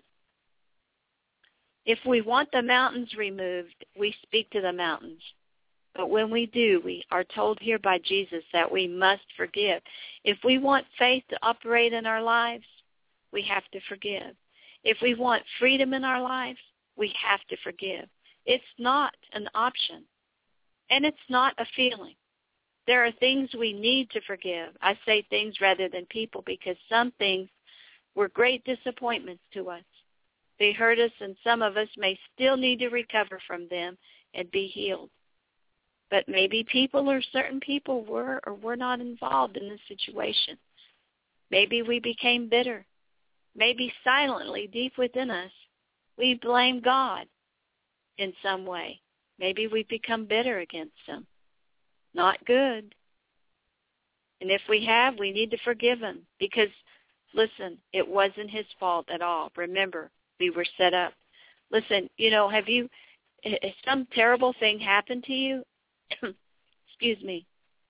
If we want the mountains removed, we speak to the mountains. But when we do, we are told here by Jesus that we must forgive. If we want faith to operate in our lives, we have to forgive. If we want freedom in our lives, we have to forgive. It's not an option, and it's not a feeling. There are things we need to forgive. I say things rather than people because some things were great disappointments to us. They hurt us, and some of us may still need to recover from them and be healed. But maybe people or certain people were or were not involved in the situation. Maybe we became bitter. Maybe silently, deep within us, we blame God in some way. Maybe we've become bitter against Him. Not good. And if we have, we need to forgive Him because, listen, it wasn't His fault at all. Remember, we were set up. Listen, has some terrible thing happened to you? Excuse me.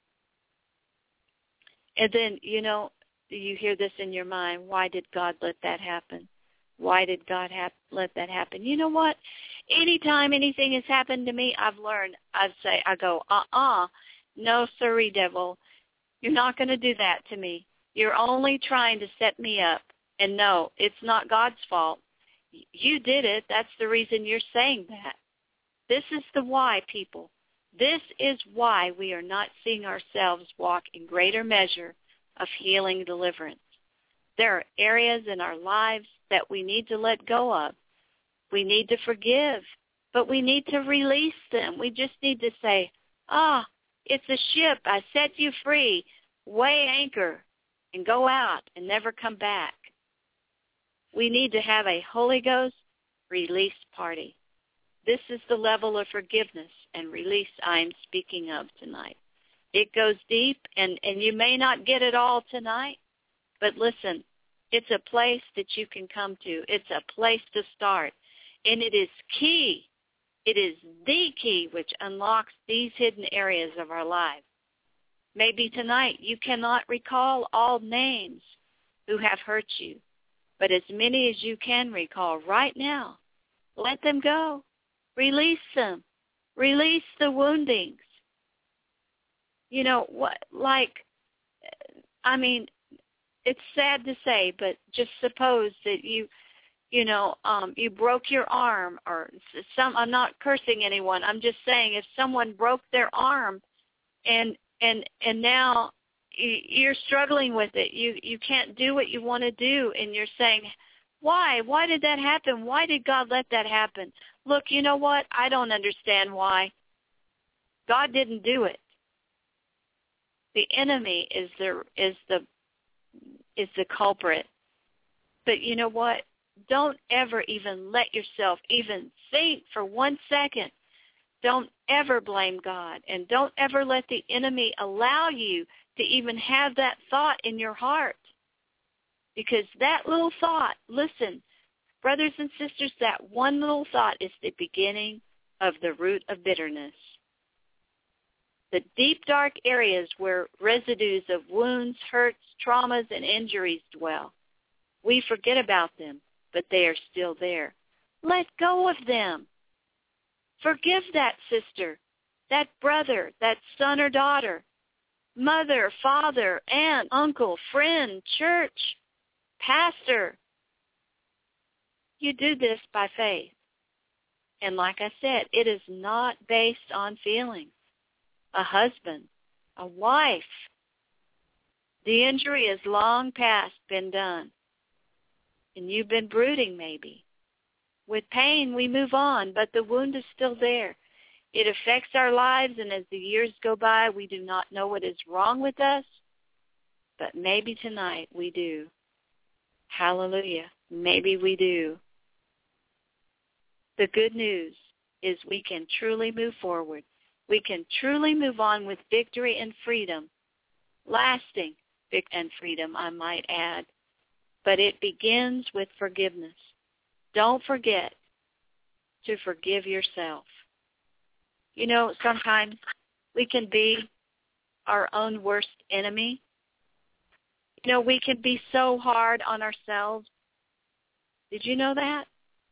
And then, you hear this in your mind. Why did God let that happen? Why did God let that happen? You know what? Anytime anything has happened to me, I've learned, I go, no, sirree, devil. You're not going to do that to me. You're only trying to set me up. And no, it's not God's fault. You did it. That's the reason you're saying that. This is the why, people. This is why we are not seeing ourselves walk in greater measure of healing and deliverance. There are areas in our lives that we need to let go of. We need to forgive, but we need to release them. We just need to say, it's a ship. I set you free. Weigh anchor and go out and never come back. We need to have a Holy Ghost release party. This is the level of forgiveness and release I'm speaking of tonight. It goes deep, and you may not get it all tonight, but listen, it's a place that you can come to. It's a place to start, and it is key. It is the key which unlocks these hidden areas of our lives. Maybe tonight you cannot recall all names who have hurt you, but as many as you can recall right now, let them go. Release them. Release the woundings. It's sad to say, but just suppose that you broke your arm or I'm not cursing anyone. I'm just saying if someone broke their arm and now you're struggling with it. You can't do what you want to do, and you're saying, why? Why did that happen? Why did God let that happen? Look, you know what? I don't understand why. God didn't do it. The enemy is the culprit. But you know what? Don't ever even let yourself even think for 1 second. Don't ever blame God, and don't ever let the enemy allow you to even have that thought in your heart. Because that little thought, listen, brothers and sisters, that one little thought is the beginning of the root of bitterness. The deep, dark areas where residues of wounds, hurts, traumas, and injuries dwell. We forget about them, but they are still there. Let go of them. Forgive that sister, that brother, that son or daughter, mother, father, aunt, uncle, friend, church, pastor. You do this by faith. And like I said, it is not based on feelings. A husband, a wife. The injury is long past been done. And you've been brooding maybe. With pain, we move on, but the wound is still there. It affects our lives, and as the years go by, we do not know what is wrong with us, but maybe tonight we do. Hallelujah. Maybe we do. The good news is we can truly move forward. we can truly move on with victory and freedom, lasting victory and freedom, I might add. But it begins with forgiveness. Don't forget to forgive yourself. You know, sometimes we can be our own worst enemy. You know, we can be so hard on ourselves. Did you know that?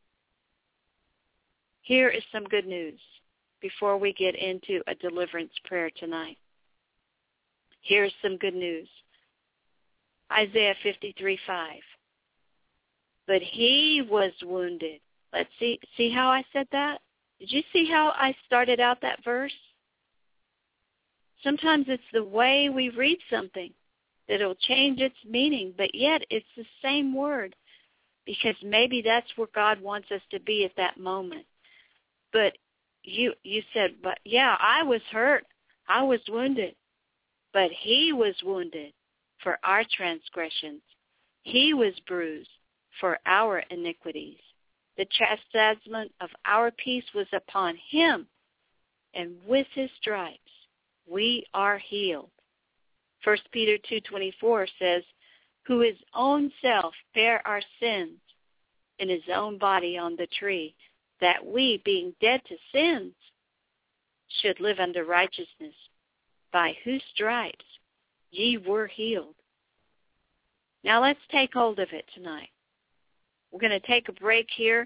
Here is some good news before we get into a deliverance prayer tonight. Here's some good news. Isaiah 53:5. But he was wounded. Let's see how I said that? Did you see how I started out that verse? Sometimes it's the way we read something that'll change its meaning, but yet it's the same word, because maybe that's where God wants us to be at that moment. But you said, but yeah, I was hurt. I was wounded. But he was wounded for our transgressions. He was bruised for our iniquities. The chastisement of our peace was upon him, and with his stripes we are healed. 1 Peter 2:24 says, who his own self bare our sins in his own body on the tree, that we, being dead to sins, should live unto righteousness, by whose stripes ye were healed. Now let's take hold of it tonight. We're going to take a break here.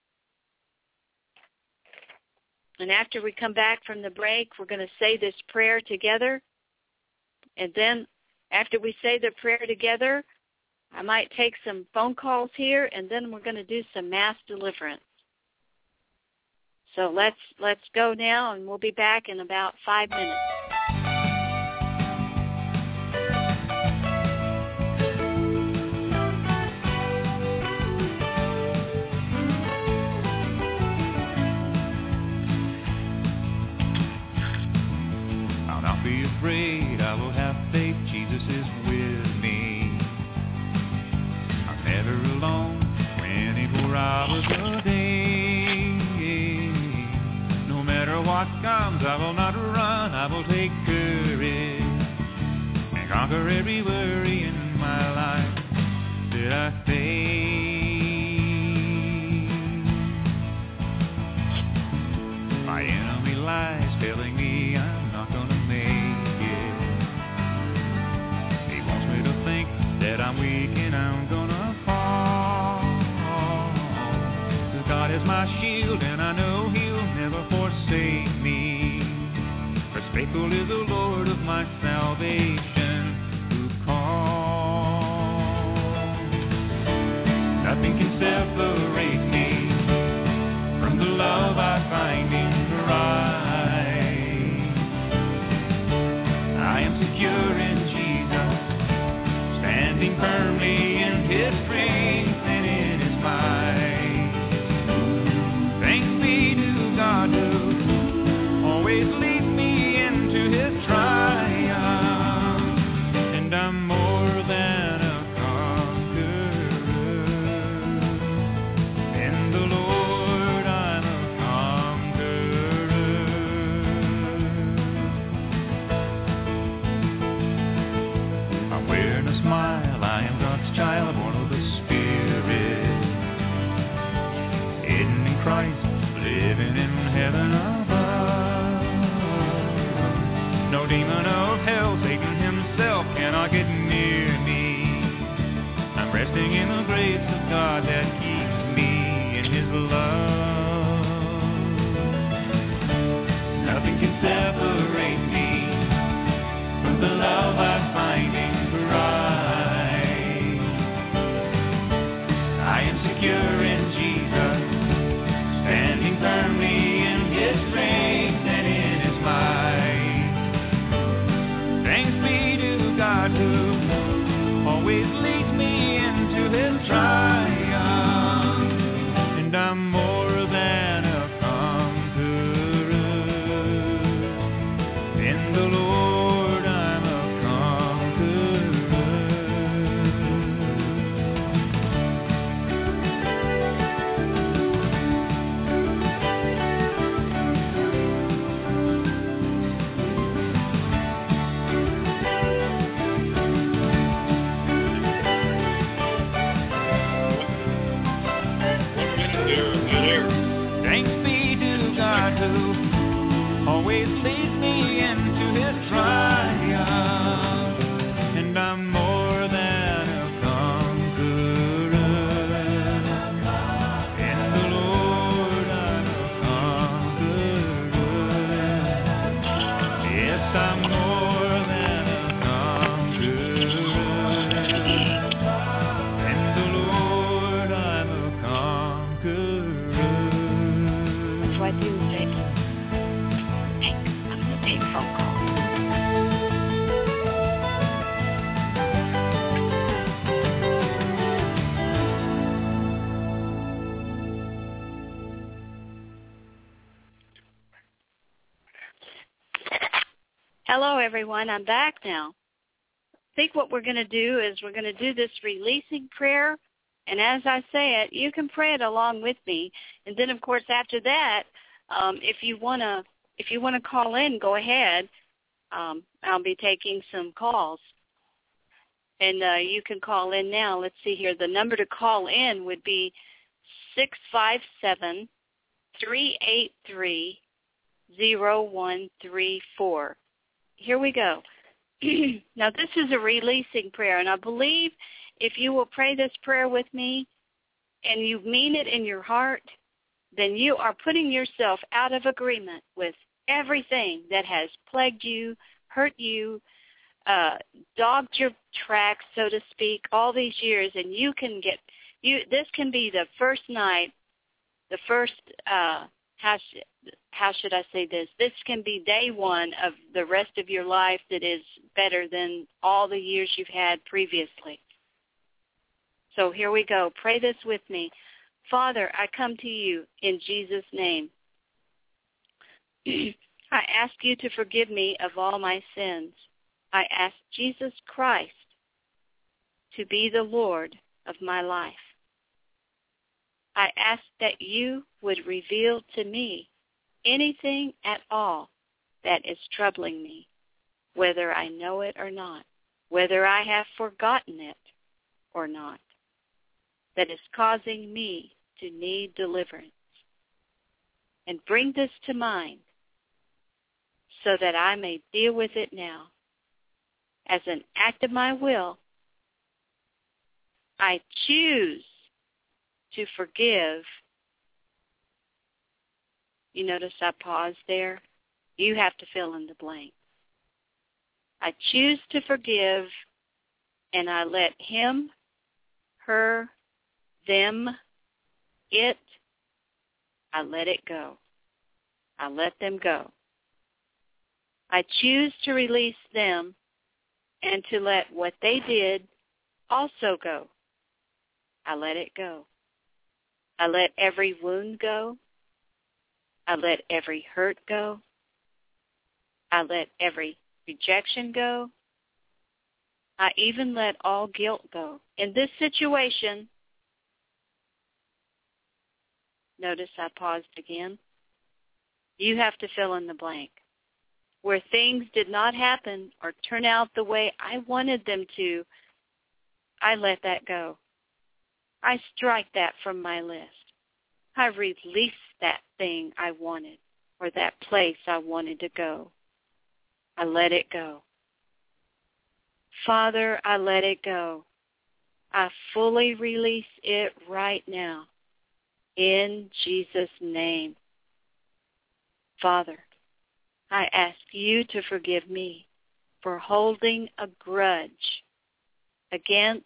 And after we come back from the break, we're going to say this prayer together. And then after we say the prayer together, I might take some phone calls here, and then we're going to do some mass deliverance. So let's go now, and we'll be back in about 5 minutes. I'll not be afraid, I will have faith, Jesus is with me. I'm never alone, 24 hours a day. No matter what comes, I will not run, I will take courage and conquer every worry in my life that I face. My enemy lies telling me I'm not gonna make it. He wants me to think that I'm weak and I'm gonna fall. 'Cause God is my shield and I know he'll never forsake me. 'Cause faithful is the Lord of my salvation, who calls. Nothing can separate me from the love I find in Christ. I am secure in Jesus, standing firmly in his strength and in his might. Thanks be to God who always leads me into his triumph, and I'm more than a conqueror. In the Lord I'm a conqueror. I'm wearing a smile, I am God's child, born of the Spirit, hidden in Christ, living in heaven above. No demon of hell, Satan himself cannot get near me. I'm resting in the grace of God that keeps me in his love. Nothing can separate me from the love I find in Christ. I am secure in Jesus, standing firmly in his strength and in his might. Thanks be to God who always leads me into his triumph. Thanks. I'm going to take phone calls. Hello, everyone. I'm back now. I think what we're going to do is we're going to do this releasing prayer. And as I say it, you can pray it along with me. And then, of course, after that, if you want to call in, go ahead. I'll be taking some calls. And you can call in now. Let's see here. The number to call in would be 657-383-0134. Here we go. Now, this is a releasing prayer, and I believe if you will pray this prayer with me and you mean it in your heart, then you are putting yourself out of agreement with everything that has plagued you, hurt you, dogged your tracks, so to speak, all these years, and this can be the first night, the first, how should I say this? This can be day one of the rest of your life that is better than all the years you've had previously. So here we go. Pray this with me. Father, I come to you in Jesus' name. I ask you to forgive me of all my sins. I ask Jesus Christ to be the Lord of my life. I ask that you would reveal to me anything at all that is troubling me, whether I know it or not, whether I have forgotten it or not, that is causing me to need deliverance. And bring this to mind so that I may deal with it now. As an act of my will, I choose to forgive. You notice I paused there? You have to fill in the blank. I choose to forgive, and I let him, her, them, it, I let it go. I let them go. I choose to release them and to let what they did also go. I let it go. I let every wound go. I let every hurt go. I let every rejection go. I even let all guilt go. In this situation, notice I paused again. You have to fill in the blank. Where things did not happen or turn out the way I wanted them to, I let that go. I strike that from my list. I release that thing I wanted or that place I wanted to go. I let it go. Father, I let it go. I fully release it right now in Jesus' name. Father, I ask you to forgive me for holding a grudge against,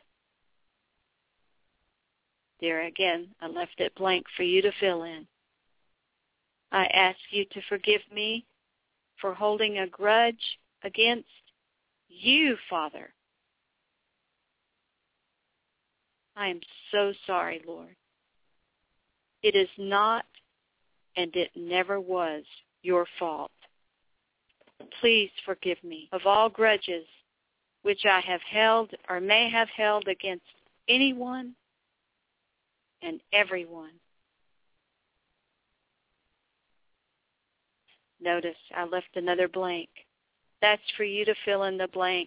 there again, I left it blank for you to fill in. I ask you to forgive me for holding a grudge against you, Father. I am so sorry, Lord. It is not, and it never was, your fault. Please forgive me of all grudges which I have held or may have held against anyone and everyone. Notice I left another blank. That's for you to fill in the blank.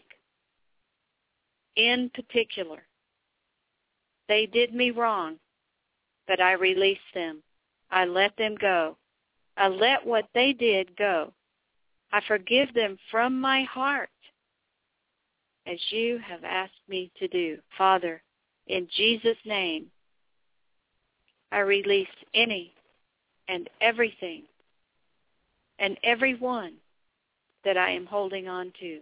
In particular, they did me wrong, but I released them. I let them go. I let what they did go. I forgive them from my heart, as you have asked me to do. Father, in Jesus' name, I release any and everything and everyone that I am holding on to.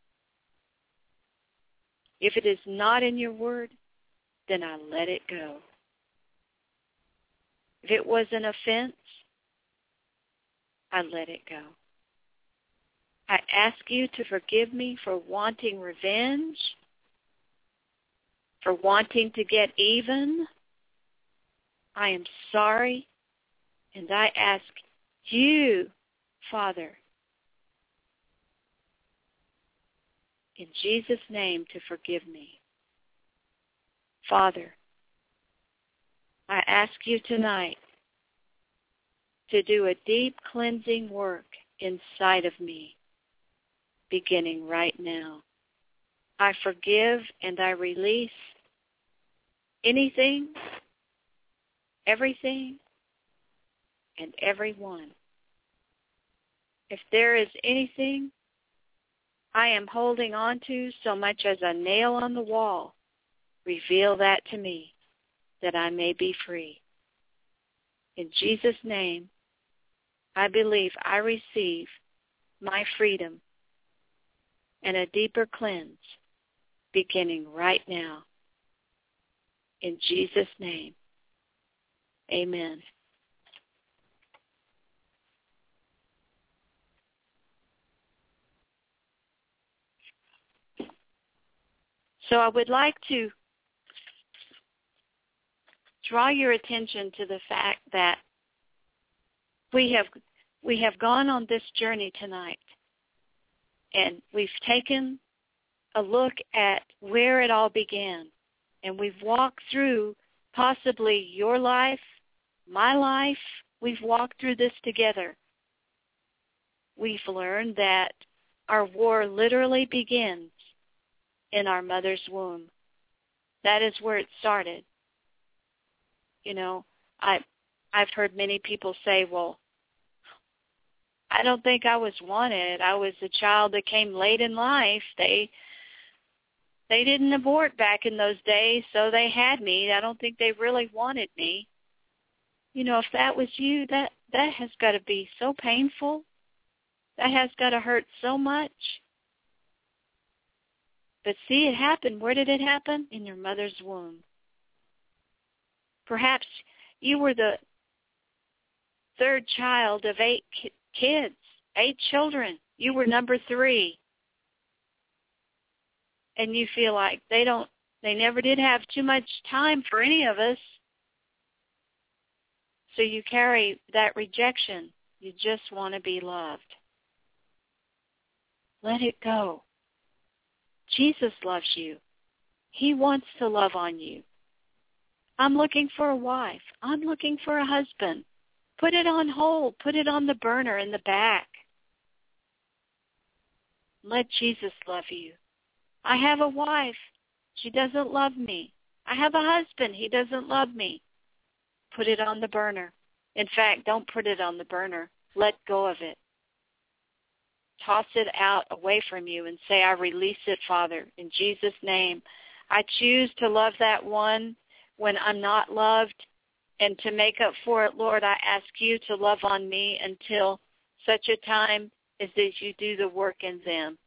If it is not in your word, then I let it go. If it was an offense, I let it go. I ask you to forgive me for wanting revenge, for wanting to get even. I am sorry, and I ask you, Father, in Jesus' name, to forgive me. Father, I ask you tonight to do a deep cleansing work inside of me, beginning right now. I forgive and I release anything, everything, and everyone. If there is anything I am holding on to so much as a nail on the wall, reveal that to me, that I may be free. In Jesus' name, I believe I receive my freedom and a deeper cleanse beginning right now. In Jesus' name, amen. So I would like to draw your attention to the fact that we have gone on this journey tonight, and we've taken a look at where it all began, and we've walked through possibly your life, my life. We've walked through this together. We've learned that our war literally begins in our mother's womb. That is where it started. You know, I've heard many people say, well, I don't think I was wanted. I was a child that came late in life. They didn't abort back in those days, so they had me. I don't think they really wanted me. You know, if that was you, that has got to be so painful. That has got to hurt so much. But see, it happened. Where did it happen? In your mother's womb. Perhaps you were the third child of 8 kids, 8 children. You were number 3. And you feel like they never did have too much time for any of us. So you carry that rejection. You just want to be loved. Let it go. Jesus loves you. He wants to love on you. I'm looking for a wife. I'm looking for a husband. Put it on hold. Put it on the burner in the back. Let Jesus love you. I have a wife. She doesn't love me. I have a husband. He doesn't love me. Put it on the burner. In fact, don't put it on the burner. Let go of it. Toss it out away from you and say, I release it, Father, in Jesus' name. I choose to love that one when I'm not loved. And to make up for it, Lord, I ask you to love on me until such a time as that you do the work in them.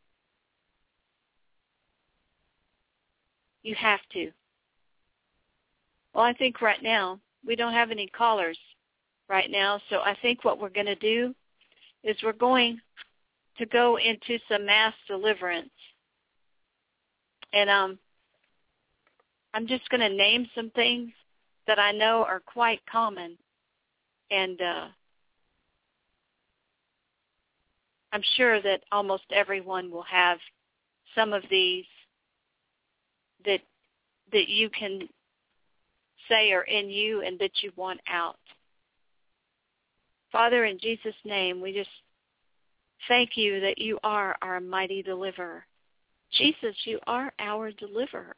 You have to. Well, I think right now we don't have any callers right now, so I think what we're going to do is we're going to go into some mass deliverance. And I'm just going to name some things that I know are quite common. And I'm sure that almost everyone will have some of these that you can say are in you and that you want out. Father, in Jesus' name, we just thank you that you are our mighty deliverer. Jesus, you are our deliverer.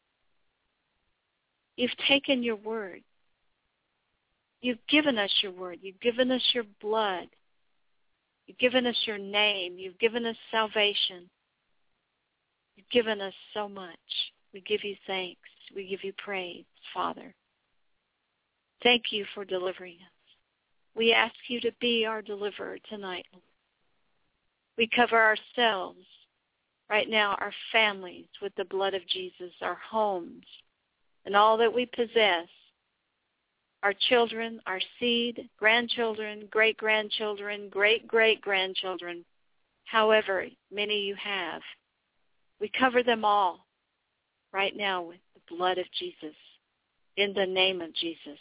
You've taken your word. You've given us your word. You've given us your blood. You've given us your name. You've given us salvation. You've given us so much. We give you thanks. We give you praise, Father. Thank you for delivering us. We ask you to be our deliverer tonight. We cover ourselves right now, our families, with the blood of Jesus, our homes, and all that we possess, our children, our seed, grandchildren, great-grandchildren, great-great-grandchildren, however many you have. We cover them all right now with the blood of Jesus, in the name of Jesus.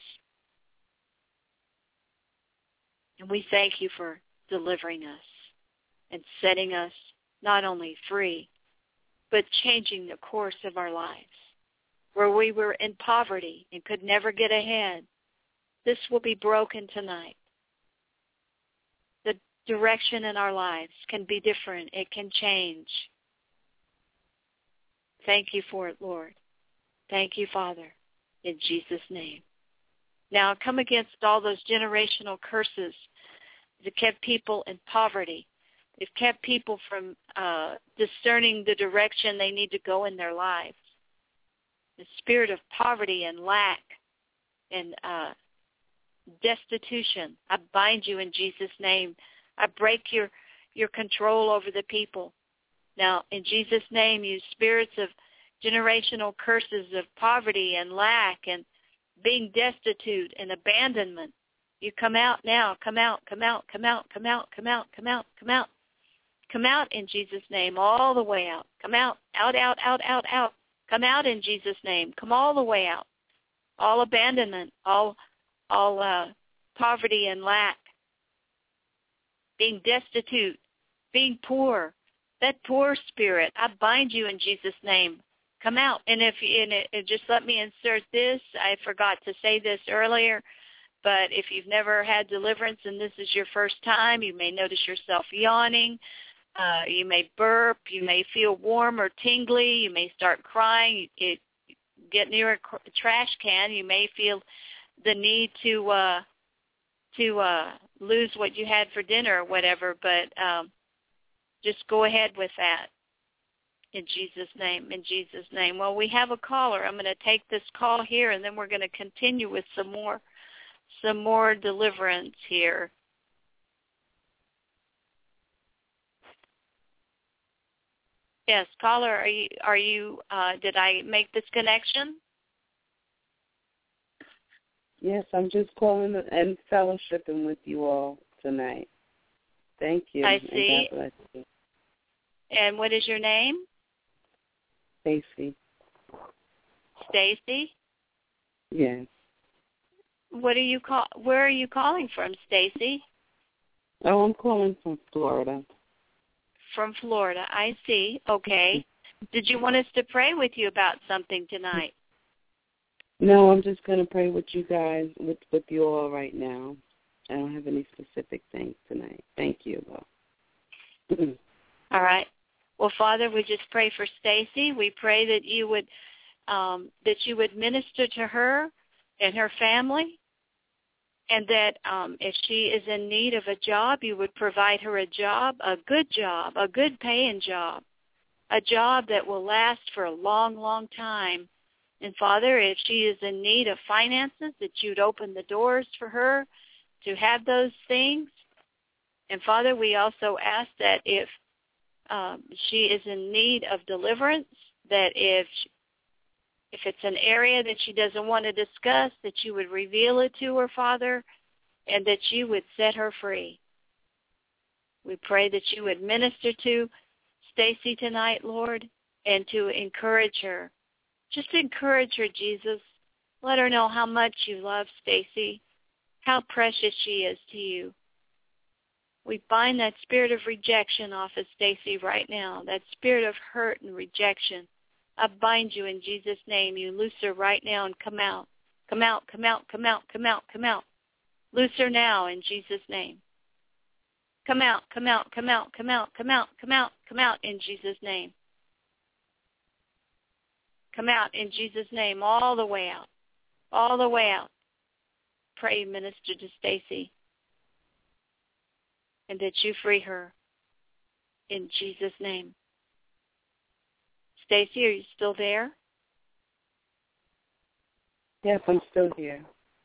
And we thank you for delivering us and setting us not only free, but changing the course of our lives. Where we were in poverty and could never get ahead, this will be broken tonight. The direction in our lives can be different. It can change. Thank you for it, Lord. Thank you, Father, in Jesus' name. Now, I come against all those generational curses that kept people in poverty. They've kept people from discerning the direction they need to go in their lives. The spirit of poverty and lack and destitution, I bind you in Jesus' name. I break your control over the people. Now, in Jesus' name, you spirits of generational curses of poverty and lack and being destitute and abandonment, you come out now. Come out, come out, come out, come out, come out, come out, come out. Come out in Jesus' name, all the way out. Come out, out, out, out, out, out. Come out in Jesus' name. Come all the way out. All abandonment, all poverty and lack, being destitute, being poor. That poor spirit, I bind you in Jesus' name. Come out. And just let me insert this. I forgot to say this earlier, but if you've never had deliverance and this is your first time, you may notice yourself yawning. You may burp. You may feel warm or tingly. You may start crying. You get near a trash can. You may feel the need to lose what you had for dinner or whatever, but just go ahead with that in Jesus' name, in Jesus' name. Well, we have a caller. I'm going to take this call here, and then we're going to continue with some more deliverance here. Yes, caller, are you did I make this connection? Yes, I'm just calling and fellowshipping with you all tonight. Thank you. I see. And God bless you. And what is your name? Stacy. Stacy? Yes. Where are you calling from, Stacy? Oh, I'm calling from Florida. From Florida, I see. Okay. Did you want us to pray with you about something tonight? No, I'm just going to pray with you guys, with you all right now. I don't have any specific things tonight. Thank you, though. All right. Well, Father, we just pray for Stacy. We pray that you would minister to her and her family, and that if she is in need of a job, you would provide her a job, a good paying job, a job that will last for a long, long time. And Father, if she is in need of finances, that you'd open the doors for her to have those things. And Father, we also ask that if she is in need of deliverance, that if it's an area that she doesn't want to discuss, that you would reveal it to her, Father, and that you would set her free. We pray that you would minister to Stacy tonight, Lord, and to encourage her. Just encourage her, Jesus. Let her know how much you love Stacy, how precious she is to you. We bind that spirit of rejection off of Stacy right now, that spirit of hurt and rejection. I bind you in Jesus' name. You loose her right now and come out. Come out, come out, come out, come out, come out. Loose her now in Jesus' name. Come out, come out, come out, come out, come out, come out, come out in Jesus' name. Come out in Jesus' name, all the way out. All the way out. Pray, minister to Stacy, and that you free her in Jesus' name. Stacy, are you still there? Yes, I'm still here.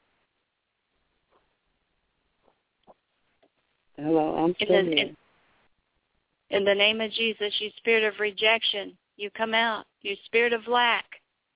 Hello, I'm still here. In the name of Jesus, you spirit of rejection, you come out. You spirit of lack,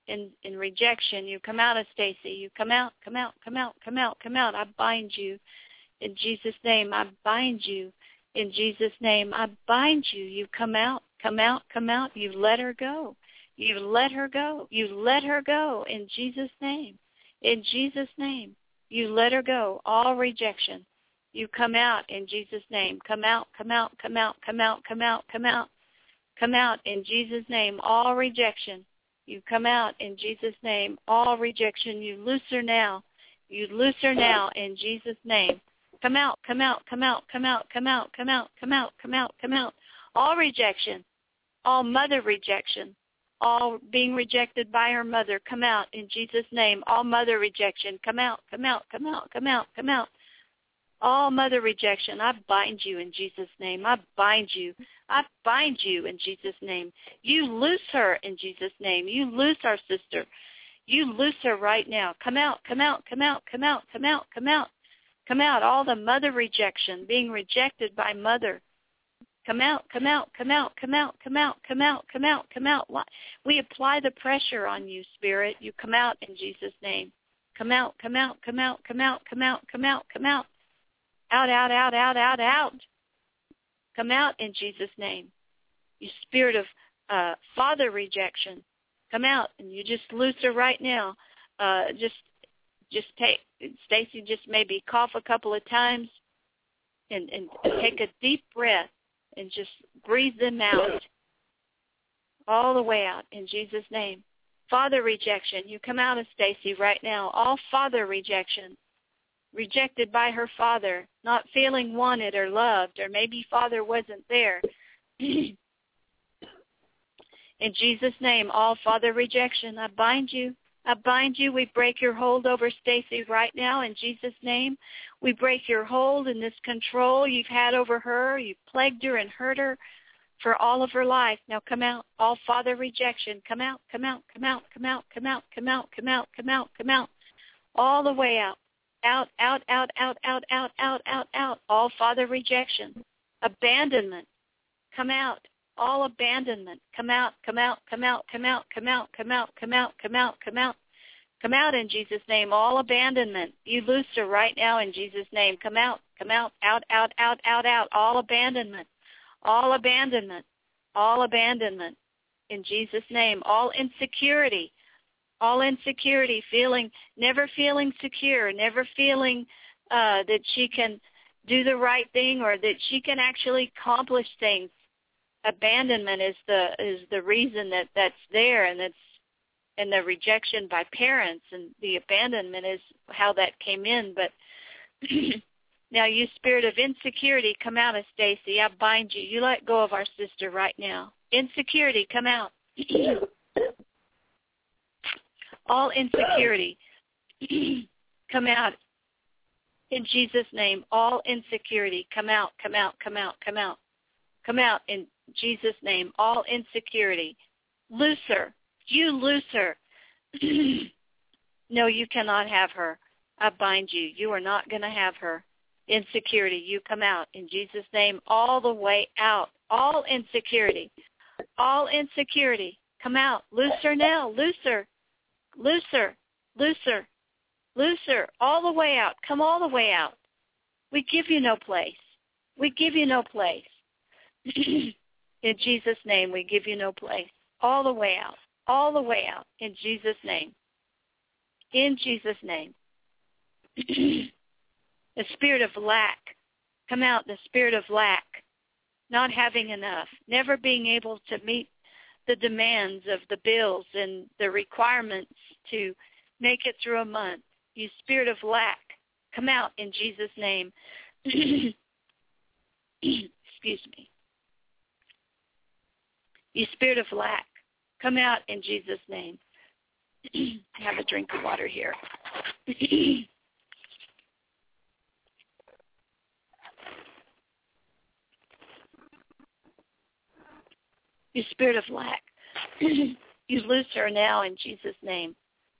in rejection. You come out of Stacy. You come out, come out, come out, come out, come out. I bind you in Jesus' name. I bind you in Jesus' name. I bind you. You come out, come out, come out. You let her go. You let her go. You let her go in Jesus' name. In Jesus' name. You let her go. All rejection. You come out in Jesus' name. Come out, come out, come out, come out, come out, come out. Come out in Jesus' name. All rejection. You come out in Jesus' name. All rejection. You loose her now. You loose her now in Jesus' name. Come out, come out, come out, come out, come out, come out, come out, come out, come out. All rejection. All mother rejection. All being rejected by her mother. Come out in Jesus' name. All mother rejection. Come out, come out, come out, come out, come out. All mother rejection, I bind you in Jesus' name. I bind you. I bind you in Jesus' name. You loose her in Jesus' name. You loose our sister. You loose her right now. Come out, come out, come out, come out, come out, come out. Come out. All the mother rejection, being rejected by mother. Come out, come out, come out, come out, come out, come out, come out, come out. We apply the pressure on you, Spirit. You come out in Jesus' name. Come out, come out, come out, come out, come out, come out, come out. Out, out, out, out, out, out. Come out in Jesus' name. You spirit of father rejection, come out, and you just loose her right now. Just take, Stacy, just maybe cough a couple of times and take a deep breath and just breathe them out. All the way out in Jesus' name. Father rejection, you come out of Stacy right now. All father rejection. Rejected by her father, not feeling wanted or loved, or maybe father wasn't there. In Jesus' name, all father rejection, I bind you. I bind you. We break your hold over Stacy right now in Jesus' name. We break your hold and this control you've had over her. You've plagued her and hurt her for all of her life. Now come out. All father rejection, come out, come out, come out, come out, come out, come out, come out, come out, come out. All the way out. Out, out, out, out, out, out, out, out, out. All father rejection. Abandonment. Come out. All abandonment. Come out, come out, come out, come out, come out, come out, come out, come out, come out. Come out in Jesus' name. All abandonment. You loose her right now in Jesus' name. Come out, come out, out, out, out, out, out. All abandonment. All abandonment. All abandonment. In Jesus' name. All insecurity. All insecurity, never feeling secure, never feeling that she can do the right thing or that she can actually accomplish things. Abandonment is the reason that's there, and the rejection by parents, and the abandonment is how that came in. But now, you spirit of insecurity, come out of Stacy. I bind you. You let go of our sister right now. Insecurity, come out. All insecurity, come out in Jesus' name. All insecurity, come out, come out, come out, come out. Come out in Jesus' name. All insecurity. Loose her. You loose her. No, you cannot have her. I bind you. You are not going to have her. Insecurity, you come out in Jesus' name all the way out. All insecurity. All insecurity, come out. Loose her now. Loose her. Loose her, loose her, loose her, all the way out. Come all the way out. We give you no place. We give you no place. In Jesus' name, we give you no place. All the way out. All the way out. In Jesus' name. In Jesus' name. The spirit of lack. Come out, the spirit of lack. Not having enough. Never being able to meet the demands of the bills and the requirements to make it through a month. You spirit of lack, come out in Jesus' name. Excuse me. You spirit of lack, come out in Jesus' name. I have a drink of water here. You spirit of lack, you loose her now in Jesus' name.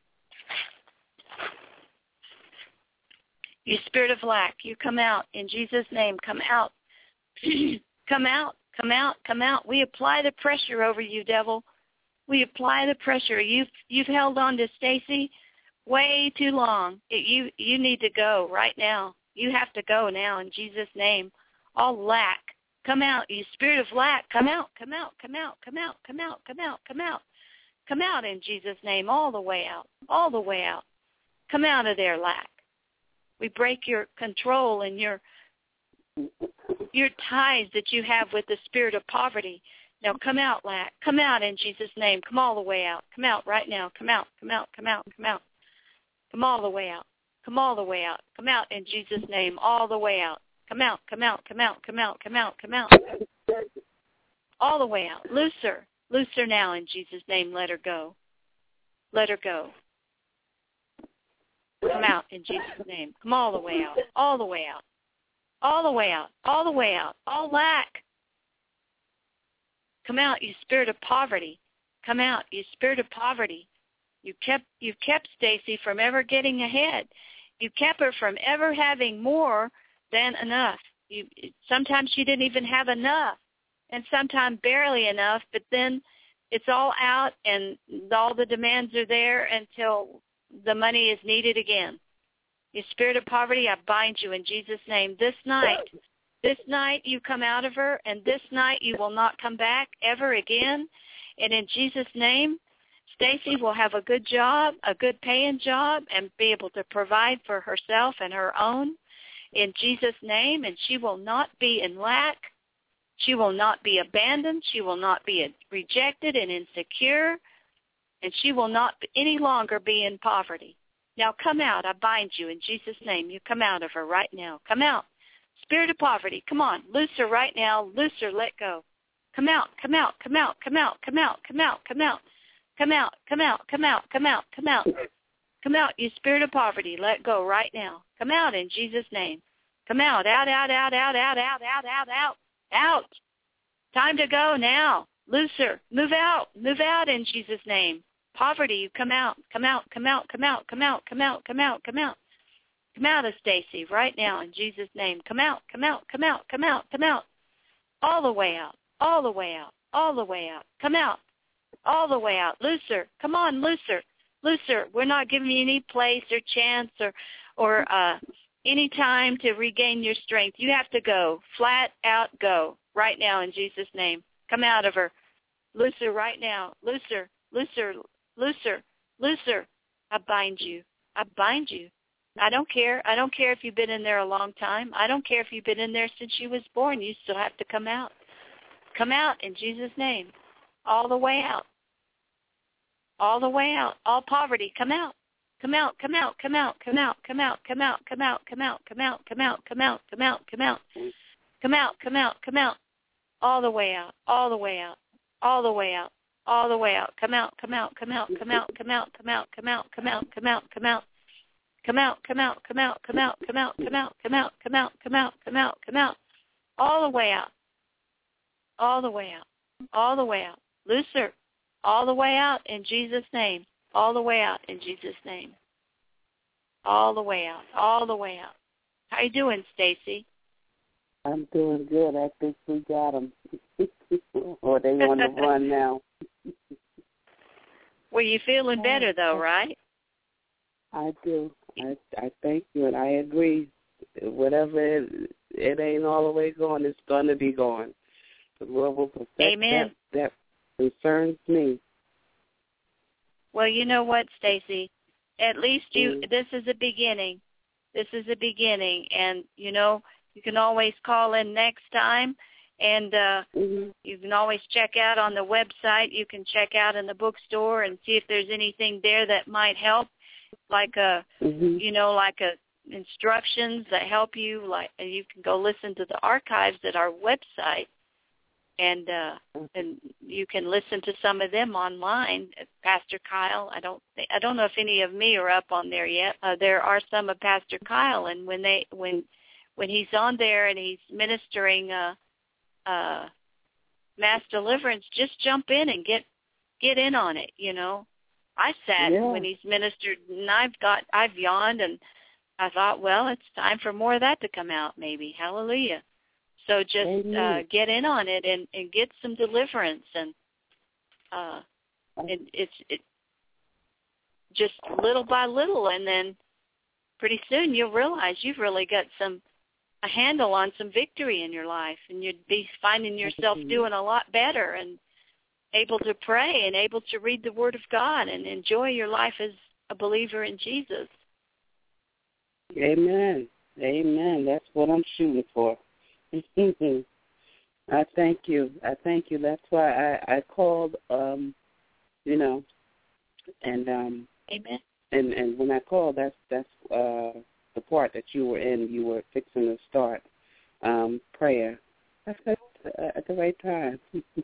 You spirit of lack, you come out in Jesus' name. Come out. Come out, come out, come out. We apply the pressure over you, devil. We apply the pressure. You've held on to Stacy way too long. You need to go right now. You have to go now in Jesus' name. All lack, come out. You spirit of lack, come out, come out, come out, come out, come out, come out, come out. Come out in Jesus' name, all the way out, all the way out. Come out of there, lack. We break your control and your ties that you have with the spirit of poverty. Now come out, lack. Come out in Jesus' name. Come all the way out. Come out right now. Come out, come out, come out, come out. Come all the way out. Come all the way out. Come out in Jesus' name, all the way out. Come out, come out, come out, come out, come out, come out. All the way out. Loose her. Loose her now in Jesus' name. Let her go. Let her go. Come out in Jesus' name. Come all the way out. All the way out. All the way out. All the way out. All lack. Come out, you spirit of poverty. Come out, you spirit of poverty. You kept Stacy from ever getting ahead. You kept her from ever having more than enough. Sometimes she didn't even have enough, and sometimes barely enough, but then it's all out and all the demands are there until the money is needed again. You spirit of poverty, I bind you in Jesus' name. This night you come out of her, and this night you will not come back ever again. And in Jesus' name, Stacy will have a good job, a good paying job, and be able to provide for herself and her own in Jesus' name, and she will not be in lack. She will not be abandoned. She will not be rejected and insecure, and she will not any longer be in poverty. Now come out. I bind you in Jesus' name. You come out of her right now. Come out. Spirit of poverty, come on. Loose her right now. Loose her. Let go. Come out. Come out. Come out. Come out. Come out. Come out. Come out. Come out. Come out. Come out. Come out. Come out. Come out, you spirit of poverty. Let go right now. Come out in Jesus' name. Come out. Out, out, out, out, out, out, out, out, out. Out. Time to go now. Loose her. Move out. Move out in Jesus' name. Poverty, you come out. Come out. Come out. Come out. Come out. Come out. Come out. Come out. Come out of Stacy right now in Jesus' name. Come out. Come out. Come out. Come out. Come out. All the way out. All the way out. All the way out. Come out. All the way out. Loose her. Come on, loose her. Loose her. We're not giving you any place or chance or any time to regain your strength. You have to go. Flat out go. Right now in Jesus' name. Come out of her. Loose her right now. Loose her. Loose her. Loose her. Loose her. I bind you. I bind you. I don't care. I don't care if you've been in there a long time. I don't care if you've been in there since you was born. You still have to come out. Come out in Jesus' name. All the way out. All the way out. All poverty. Come out. Come out. Come out. Come out. Come out. Come out. Come out. Come out. Come out. Come out. Come out. Come out. Come out. Come out. Come out. Come out. Come out. All the way out. All the way out. All the way out. All the way out. Come out. Come out. Come out. Come out. Come out. Come out. Come out. Come out. Come out. Come out. Come out, come out, come out, come out, come out, come out, come out, come out, come out, come out, come out. All the way out. All the way out. All the way out. Loose her. All the way out in Jesus' name. All the way out in Jesus' name. All the way out. All the way out. How you doing, Stacy? I'm doing good. I think we got them. Or they want to run now. Well, you feeling better, though, right? I do. I thank you, and I agree. Whatever it ain't all the way gone, it's going to be gone. The Lord will perfect Amen. That concerns me. Well, you know what, Stacy? At least this is a beginning. This is a beginning, and, you know, you can always call in next time, and you can always check out on the website. You can check out in the bookstore and see if there's anything there that might help. Like you know, like instructions that help you. Like you can go listen to the archives at our website, and you can listen to some of them online. Pastor Kyle, I don't know if any of me are up on there yet. There are some of Pastor Kyle, and when he's on there and he's ministering mass deliverance, just jump in and get in on it. You know. I sat when he's ministered, and I've yawned, and I thought, well, it's time for more of that to come out, maybe. Hallelujah. So just get in on it and get some deliverance, and it's just little by little, and then pretty soon you'll realize you've really got a handle on some victory in your life, and you'd be finding yourself doing a lot better and able to pray and able to read the Word of God and enjoy your life as a believer in Jesus. Amen. Amen. That's what I'm shooting for. I thank you. That's why I called, and Amen. And when I called, that's the part that you were in. You were fixing to start prayer. That's at the right time.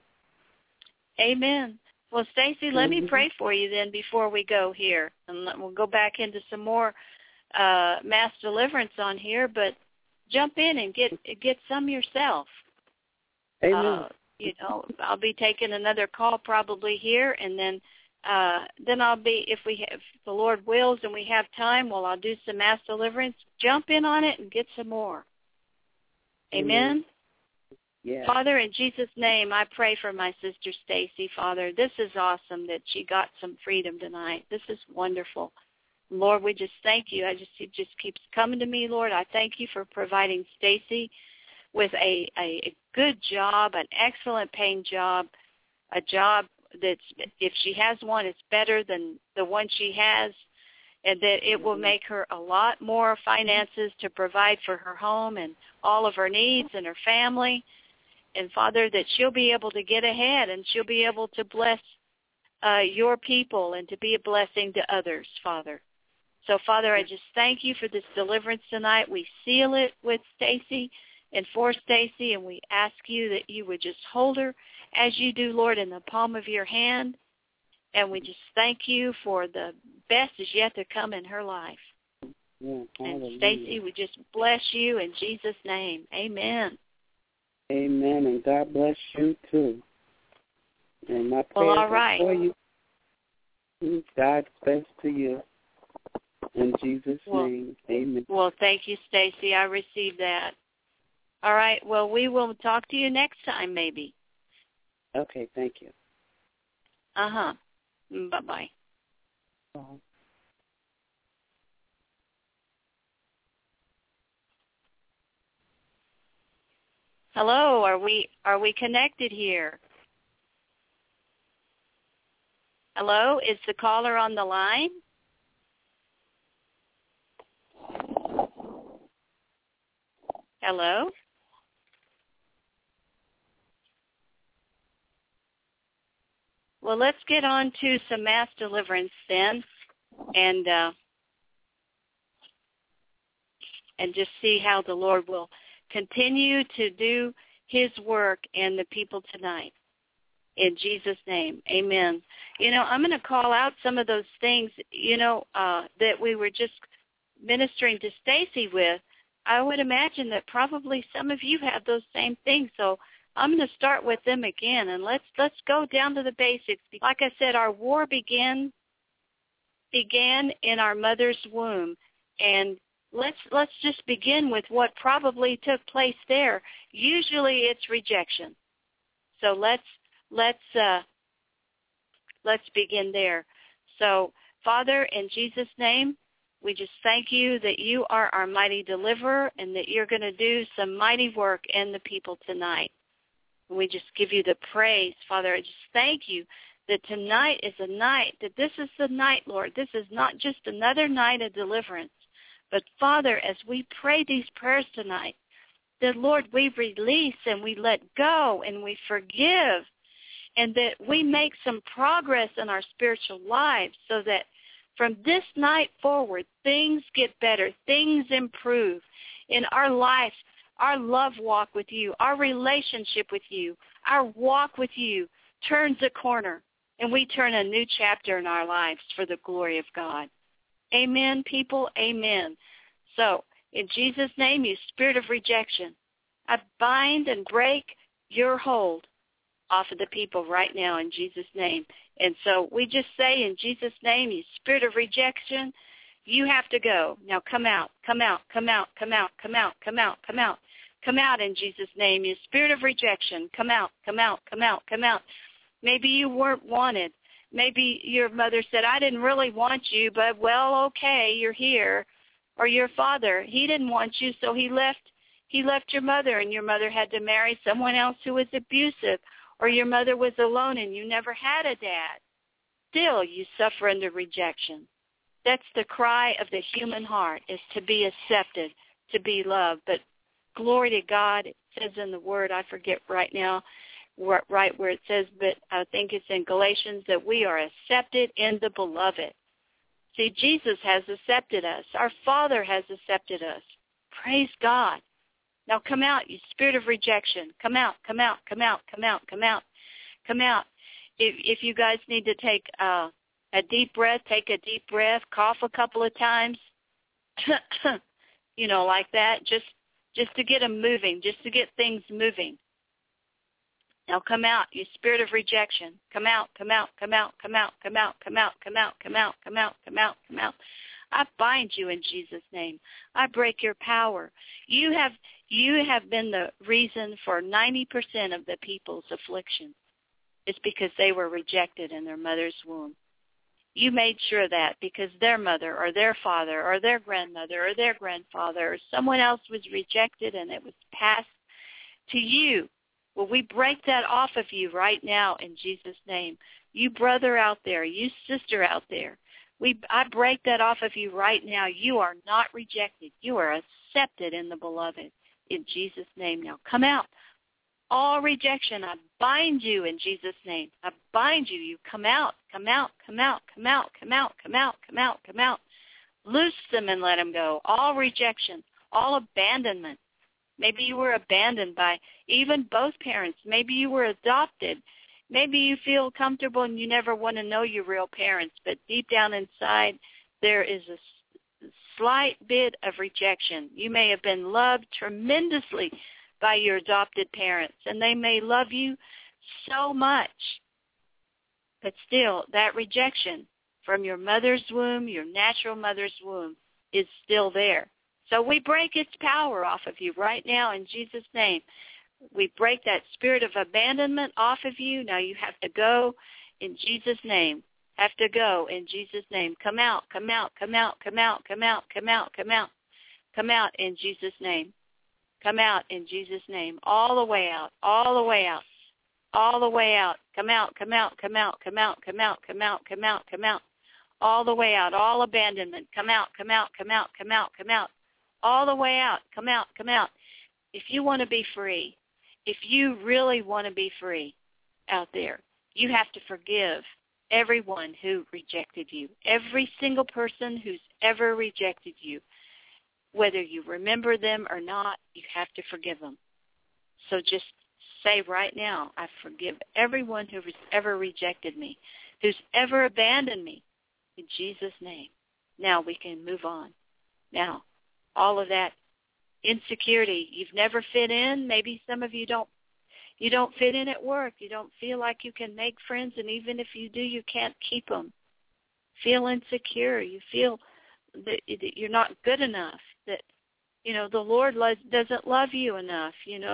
Amen. Well, Stacy, let me pray for you then before we go here, and we'll go back into some more mass deliverance on here. But jump in and get some yourself. Amen. I'll be taking another call probably here, and then I'll be, if the Lord wills and we have time, I'll do some mass deliverance. Jump in on it and get some more. Amen? Yeah. Father, in Jesus' name, I pray for my sister Stacy, Father. This is awesome that she got some freedom tonight. This is wonderful. Lord, we just thank you. It just keeps coming to me, Lord. I thank you for providing Stacy with a good job, an excellent paying job, a job that's, if she has one, it's better than the one she has, and that it will make her a lot more finances to provide for her home and all of her needs and her family. And, Father, that she'll be able to get ahead and she'll be able to bless your people and to be a blessing to others, Father. So, Father, I just thank you for this deliverance tonight. We seal it with Stacy and for Stacy, and we ask you that you would just hold her as you do, Lord, in the palm of your hand. And we just thank you for the best is yet to come in her life. Yeah, and Stacy, we just bless you in Jesus' name. Amen. Amen, and God bless you too. And my prayers are for you. God's best to you. In Jesus' name, amen. Well, thank you, Stacy. I received that. All right. Well, we will talk to you next time, maybe. Okay, thank you. Uh-huh. Bye-bye. Bye. Hello, are we connected here? Hello, is the caller on the line? Hello? Well, let's get on to some mass deliverance then, and just see how the Lord will continue to do his work in the people tonight. In Jesus' name, amen. I'm going to call out some of those things, that we were just ministering to Stacy with. I would imagine that probably some of you have those same things, so I'm going to start with them again, and let's go down to the basics. Like I said, our war began in our mother's womb, and let's just begin with what probably took place there. Usually it's rejection. So let's begin there. So, Father, in Jesus' name, we just thank you that you are our mighty deliverer and that you're going to do some mighty work in the people tonight. And we just give you the praise, Father. I just thank you that tonight is a night, that this is the night, Lord. This is not just another night of deliverance. But, Father, as we pray these prayers tonight, that, Lord, we release and we let go and we forgive, and that we make some progress in our spiritual lives so that from this night forward, things get better, things improve in our life, our love walk with you, our relationship with you, our walk with you turns a corner, and we turn a new chapter in our lives for the glory of God. Amen, people, amen. So, in Jesus' name, you spirit of rejection, I bind and break your hold off of the people right now in Jesus' name. And so we just say in Jesus' name, you spirit of rejection, you have to go. Now come out, come out, come out, come out, come out, come out, come out. Come out in Jesus' name. You spirit of rejection, come out, come out, come out, come out. Maybe you weren't wanted. Maybe your mother said, I didn't really want you, but, well, okay, you're here. Or your father, he didn't want you, so he left your mother, and your mother had to marry someone else who was abusive. Or your mother was alone and you never had a dad. Still, you suffer under rejection. That's the cry of the human heart, is to be accepted, to be loved. But glory to God, it says in the Word, I forget right now, right where it says, but I think it's in Galatians, that we are accepted in the beloved. See, Jesus has accepted us. Our Father has accepted us. Praise God. Now come out, you spirit of rejection. Come out, come out, come out, come out, come out, come out. If you guys need to take a deep breath, take a deep breath, cough a couple of times, like that, just to get them moving, just to get things moving. Now come out, you spirit of rejection. Come out, come out, come out, come out, come out, come out, come out, come out, come out, come out, come out. I bind you in Jesus' name. I break your power. You have been the reason for 90% of the people's affliction. It's because they were rejected in their mother's womb. You made sure of that because their mother or their father or their grandmother or their grandfather or someone else was rejected and it was passed to you. Well, we break that off of you right now in Jesus' name. You brother out there, you sister out there, I break that off of you right now. You are not rejected. You are accepted in the beloved in Jesus' name. Now come out. All rejection, I bind you in Jesus' name. I bind you. You come out, come out, come out, come out, come out, come out, come out, come out. Loose them and let them go. All rejection, all abandonment. Maybe you were abandoned by even both parents. Maybe you were adopted. Maybe you feel comfortable and you never want to know your real parents, but deep down inside there is a slight bit of rejection. You may have been loved tremendously by your adopted parents, and they may love you so much, but still that rejection from your mother's womb, your natural mother's womb, is still there. So we break its power off of you right now in Jesus' name. We break that spirit of abandonment off of you. Now you have to go in Jesus' name. Have to go in Jesus' name. Come out, come out, come out, come out, come out, come out, come out. Come out in Jesus' name. Come out in Jesus' name. All the way out, all the way out, all the way out. Come out, come out, come out, come out, come out, come out, come out, come out. All the way out, all abandonment. Come out, come out, come out, come out, come out. All the way out. Come out, come out. If you want to be free, if you really want to be free out there, you have to forgive everyone who rejected you. Every single person who's ever rejected you. Whether you remember them or not, you have to forgive them. So just say right now, I forgive everyone who has ever rejected me, who's ever abandoned me, in Jesus' name. Now we can move on. Now, all of that insecurity, you've never fit in. Maybe some of you don't fit in at work. You don't feel like you can make friends, and even if you do, you can't keep them. Feel insecure. You feel that you're not good enough, that, the Lord doesn't love you enough,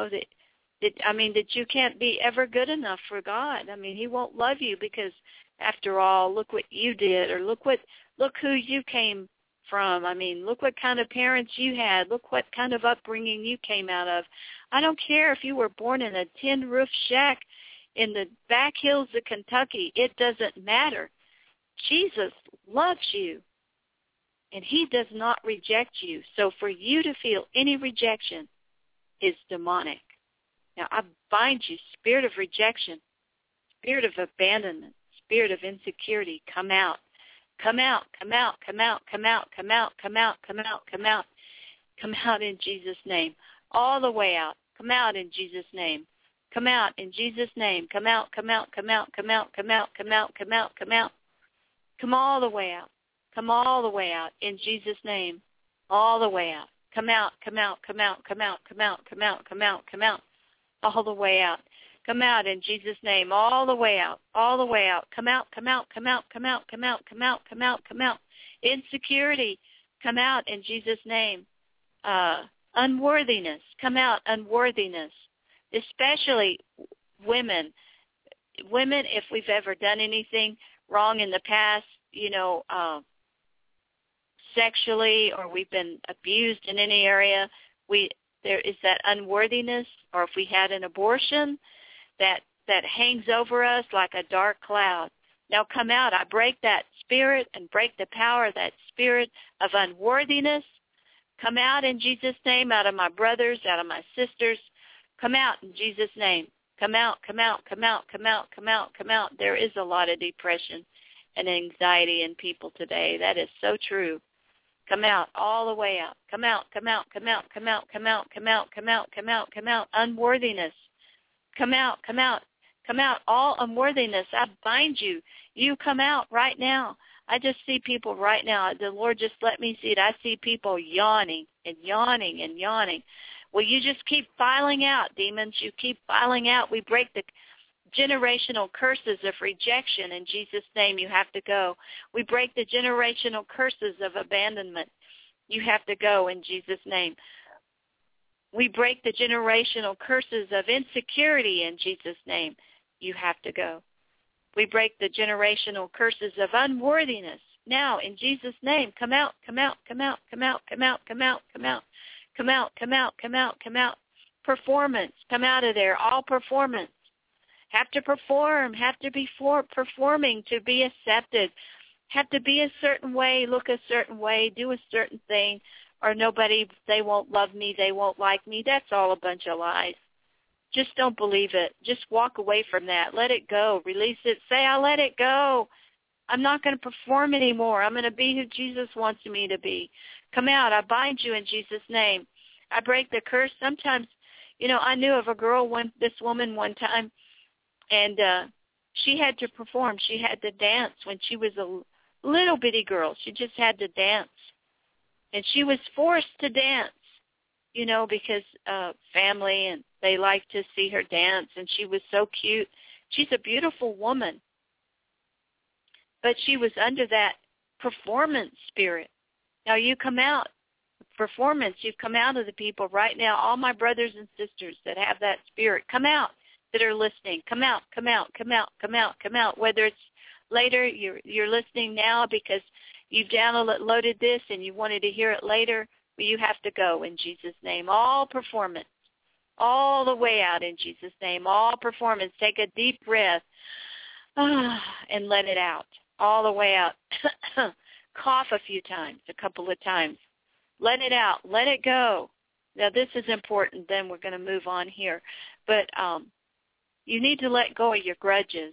that you can't be ever good enough for God. He won't love you because, after all, look what you did, or look who you came from. Look what kind of parents you had. Look what kind of upbringing you came out of. I don't care if you were born in a tin roof shack in the back hills of Kentucky. It doesn't matter. Jesus loves you, and he does not reject you. So for you to feel any rejection is demonic. Now, I bind you, spirit of rejection, spirit of abandonment, spirit of insecurity. Come out. Come out, come out, come out, come out, come out, come out, come out, come out. Come out in Jesus' name. All the way out. Come out in Jesus' name. Come out in Jesus' name. Come out, come out, come out, come out, come out, come out, come out, come out. Come all the way out. Come all the way out in Jesus' name. All the way out. Come out, come out, come out, come out, come out, come out, come out, come out. All the way out. Come out in Jesus' name, all the way out, all the way out. Come out, come out, come out, come out, come out, come out, come out, come out. Insecurity, come out in Jesus' name. Unworthiness, come out, unworthiness. Especially women. Women, if we've ever done anything wrong in the past, sexually, or we've been abused in any area, there is that unworthiness, or if we had an abortion, that hangs over us like a dark cloud. Now come out. I break that spirit and break the power of that spirit of unworthiness. Come out in Jesus' name, out of my brothers, out of my sisters. Come out in Jesus' name. Come out, come out, come out, come out, come out, come out. There is a lot of depression and anxiety in people today. That is so true. Come out, all the way out. Come out, come out, come out, come out, come out, come out, come out, come out, come out. Unworthiness. Come out, come out, come out. All unworthiness. I bind you. You come out right now. I just see people right now. The Lord just let me see it. I see people yawning and yawning and yawning. Well, you just keep filing out, demons. You keep filing out. We break the generational curses of rejection. In Jesus' name, you have to go. We break the generational curses of abandonment. You have to go in Jesus' name. We break the generational curses of insecurity in Jesus' name. You have to go. We break the generational curses of unworthiness. Now, in Jesus' name, come out, come out, come out, come out, come out, come out, come out, come out, come out, come out, come out. Performance, come out of there. All performance. Have to perform, have to be performing to be accepted. Have to be a certain way, look a certain way, do a certain thing, or they won't love me, they won't like me. That's all a bunch of lies. Just don't believe it. Just walk away from that. Let it go. Release it. Say, I let it go. I'm not going to perform anymore. I'm going to be who Jesus wants me to be. Come out. I bind you in Jesus' name. I break the curse. Sometimes, I knew of a girl, this woman one time, and she had to perform. She had to dance when she was a little bitty girl. She just had to dance. And she was forced to dance, because family, and they liked to see her dance, and she was so cute. She's a beautiful woman. But she was under that performance spirit. Now you come out. Performance, you've come out of the people right now. All my brothers and sisters that have that spirit, come out, that are listening. Come out, come out, come out, come out, come out. Whether it's later, you're listening now because you've downloaded this and you wanted to hear it later, well, you have to go in Jesus' name. All performance, all the way out in Jesus' name. All performance. Take a deep breath and let it out. All the way out. Cough a few times, a couple of times. Let it out. Let it go. Now, this is important. Then we're going to move on here. But you need to let go of your grudges.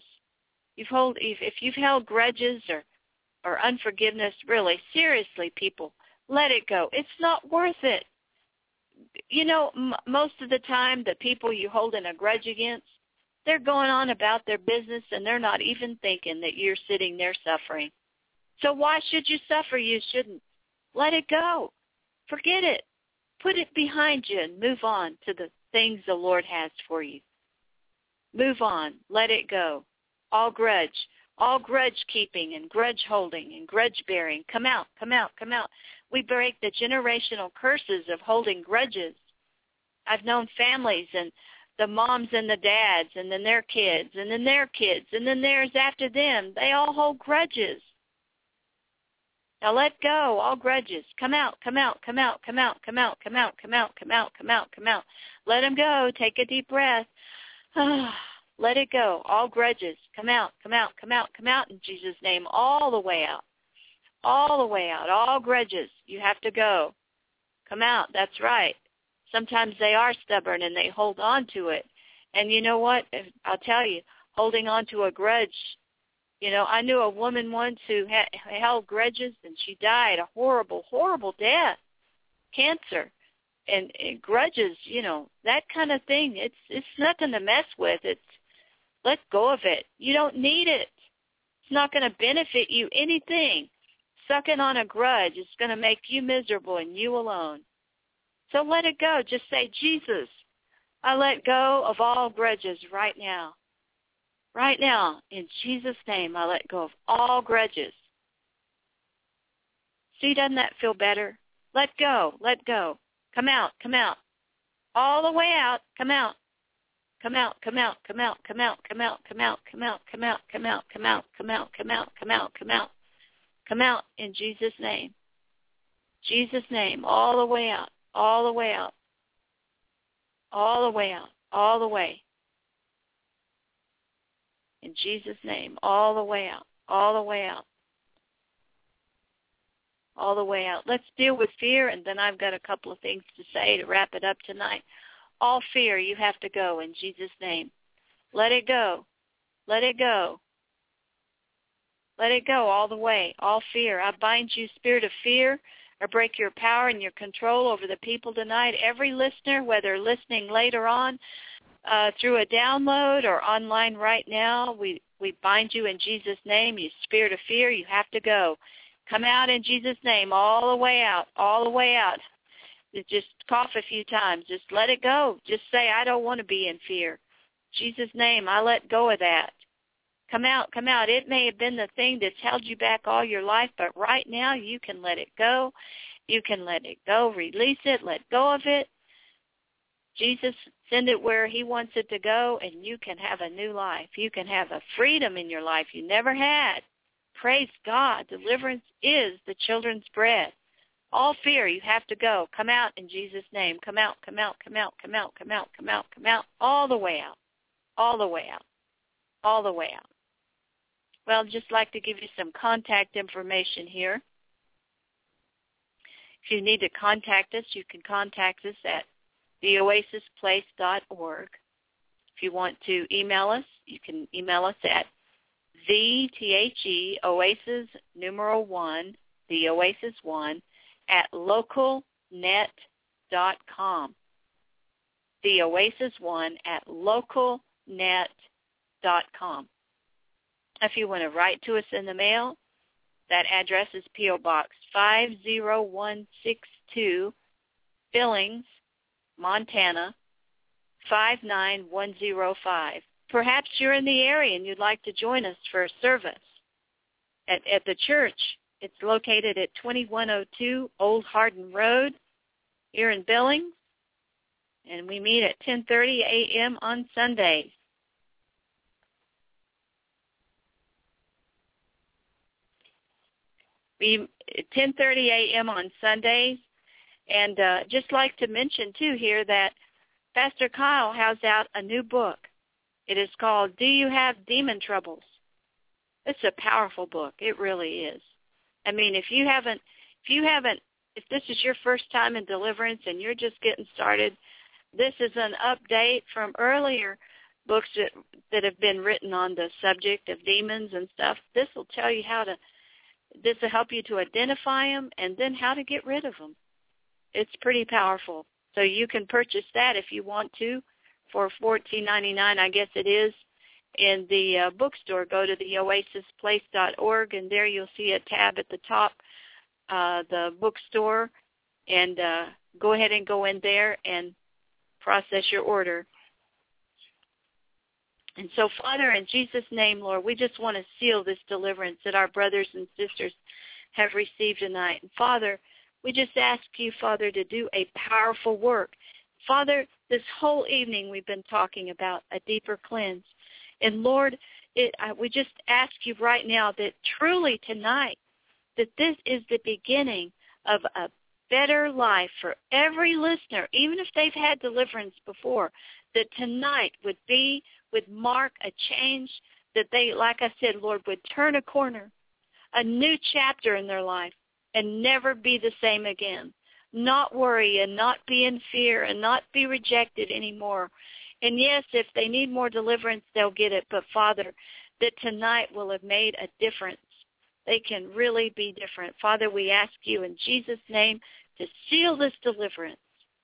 If you've held grudges or unforgiveness, really, seriously, people, let it go. It's not worth it. Most of the time, the people you hold in a grudge against, they're going on about their business, and they're not even thinking that you're sitting there suffering. So why should you suffer? You shouldn't. Let it go. Forget it. Put it behind you and move on to the things the Lord has for you. Move on. Let it go. All grudge keeping and grudge holding and grudge bearing. Come out, come out, come out. We break the generational curses of holding grudges. I've known families, and the moms and the dads, and then their kids, and then their kids, and then theirs after them. They all hold grudges. Now let go, all grudges. Come out, come out, come out, come out, come out, come out, come out, come out, come out, come out. Let them go. Take a deep breath. Let it go. All grudges. Come out, come out, come out, come out in Jesus' name. All the way out. All the way out. All grudges. You have to go. Come out. That's right. Sometimes they are stubborn and they hold on to it. And you know what? I'll tell you, holding on to a grudge, I knew a woman once who held grudges, and she died a horrible, horrible death, cancer. And grudges, that kind of thing, it's nothing to mess with. Let go of it. You don't need it. It's not going to benefit you anything. Sucking on a grudge is going to make you miserable and you alone. So let it go. Just say, Jesus, I let go of all grudges right now. Right now, in Jesus' name, I let go of all grudges. See, doesn't that feel better? Let go. Let go. Come out. Come out. All the way out. Come out. Come out, come out, come out, come out, come out, come out, come out, come out, come out, come out, come out, come out, come out, come out. Come out in Jesus' name. Jesus' name, all the way out, all the way out, all the way out, all the way. In Jesus' name, all the way out, all the way out, all the way out. Let's deal with fear, and then I've got a couple of things to say to wrap it up tonight. All fear, you have to go in Jesus' name. Let it go. Let it go. Let it go all the way, all fear. I bind you, spirit of fear. I break your power and your control over the people tonight. Every listener, whether listening later on through a download or online right now, we bind you in Jesus' name. You spirit of fear, you have to go. Come out in Jesus' name all the way out, all the way out. Just cough a few times. Just let it go. Just say, I don't want to be in fear. Jesus' name, I let go of that. Come out, come out. It may have been the thing that's held you back all your life, but right now you can let it go. You can let it go. Release it. Let go of it. Jesus, send it where he wants it to go, and you can have a new life. You can have a freedom in your life you never had. Praise God. Deliverance is the children's bread. All fear, you have to go. Come out in Jesus' name. Come out, come out, come out, come out, come out, come out, come out, all the way out, all the way out, all the way out. Well, I'd just like to give you some contact information here. If you need to contact us, you can contact us at theoasisplace.org. If you want to email us, you can email us at THEOASIS1, TheOasis1, at localnet.com. TheOasis1 at localnet.com. If you want to write to us in the mail, that address is P.O. Box 50162, Billings, Montana, 59105. Perhaps you're in the area and you'd like to join us for a service at the church. It's located at 2102 Old Hardin Road here in Billings, and we meet at 10:30 a.m. on Sundays. We 10:30 a.m. on Sundays, and just like to mention too here that Pastor Kyle has out a new book. It is called "Do You Have Demon Troubles?" It's a powerful book. It really is. I mean, if this is your first time in deliverance and you're just getting started, this is an update from earlier books that have been written on the subject of demons and stuff. This will tell you this will help you to identify them and then how to get rid of them. It's pretty powerful. So you can purchase that if you want to for $14.99, I guess it is, in the bookstore. Go to theoasisplace.org, and there you'll see a tab at the top, the bookstore, and go ahead and go in there and process your order. And so, Father, in Jesus' name, Lord, we just want to seal this deliverance that our brothers and sisters have received tonight. And, Father, we just ask you, Father, to do a powerful work. Father, this whole evening we've been talking about a deeper cleanse. And, Lord, we just ask you right now that truly tonight that this is the beginning of a better life for every listener, even if they've had deliverance before, that tonight would mark a change, that they, like I said, Lord, would turn a corner, a new chapter in their life, and never be the same again. Not worry and not be in fear and not be rejected anymore. And yes, if they need more deliverance, they'll get it. But, Father, that tonight will have made a difference. They can really be different. Father, we ask you in Jesus' name to seal this deliverance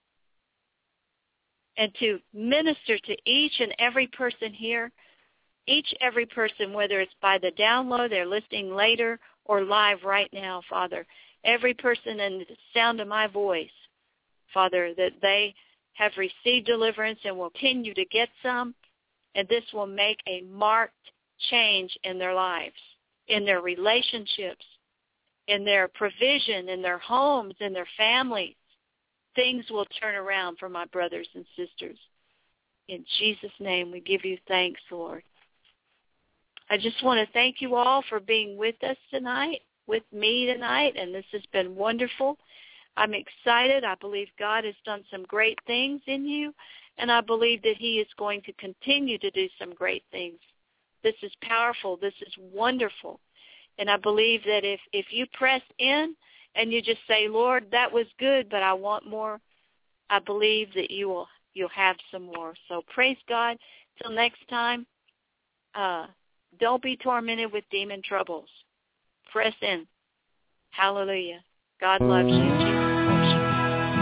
and to minister to each and every person here, every person, whether it's by the download, they're listening later, or live right now, Father. Every person in the sound of my voice, Father, that they have received deliverance and will continue to get some, and this will make a marked change in their lives, in their relationships, in their provision, in their homes, in their families. Things will turn around for my brothers and sisters. In Jesus' name, we give you thanks, Lord. I just want to thank you all for being with us tonight, with me tonight, and this has been wonderful. I'm excited. I believe God has done some great things in you, and I believe that he is going to continue to do some great things. This is powerful. This is wonderful. And I believe that if you press in and you just say, Lord, that was good, but I want more, I believe that you'll have some more. So praise God. Till next time, don't be tormented with demon troubles. Press in. Hallelujah. God loves you. Jesus loves you.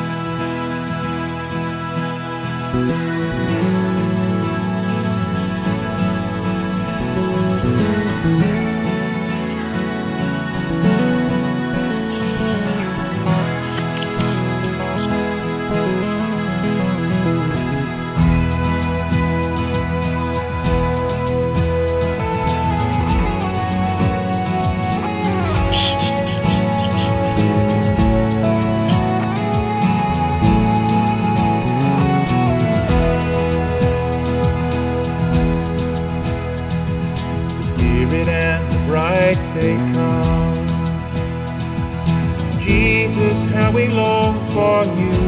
They come. Jesus, how we long for you.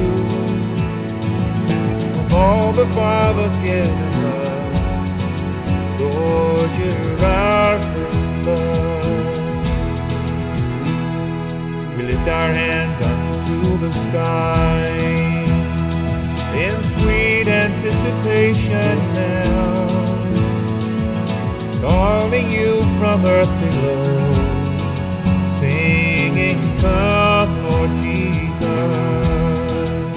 Of all the Father's given us, Lord, you're our first love. We lift our hands unto the sky in sweet anticipation now, calling you from earth below, singing, come, Lord Jesus.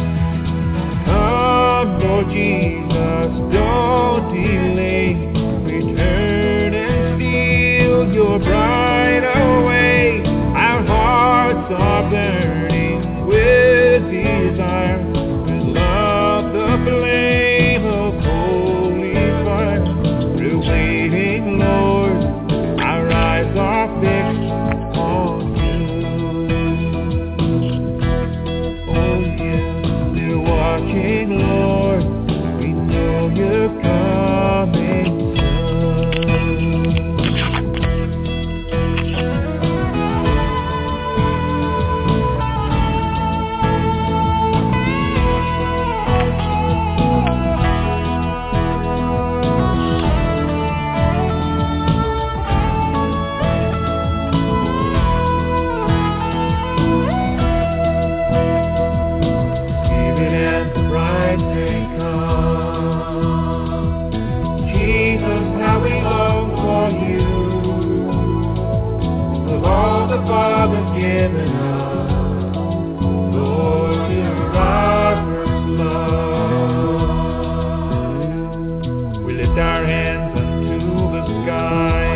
Come, Lord Jesus, don't delay. Return and steal your bride away. Our hearts are burning with desire, with love the flame of holy fire. We're waiting, Lord, our eyes are fixed on you. Oh yes, we're watching, Lord, we know you're coming Father's given us, Lord, you're our first love. We lift our hands unto the sky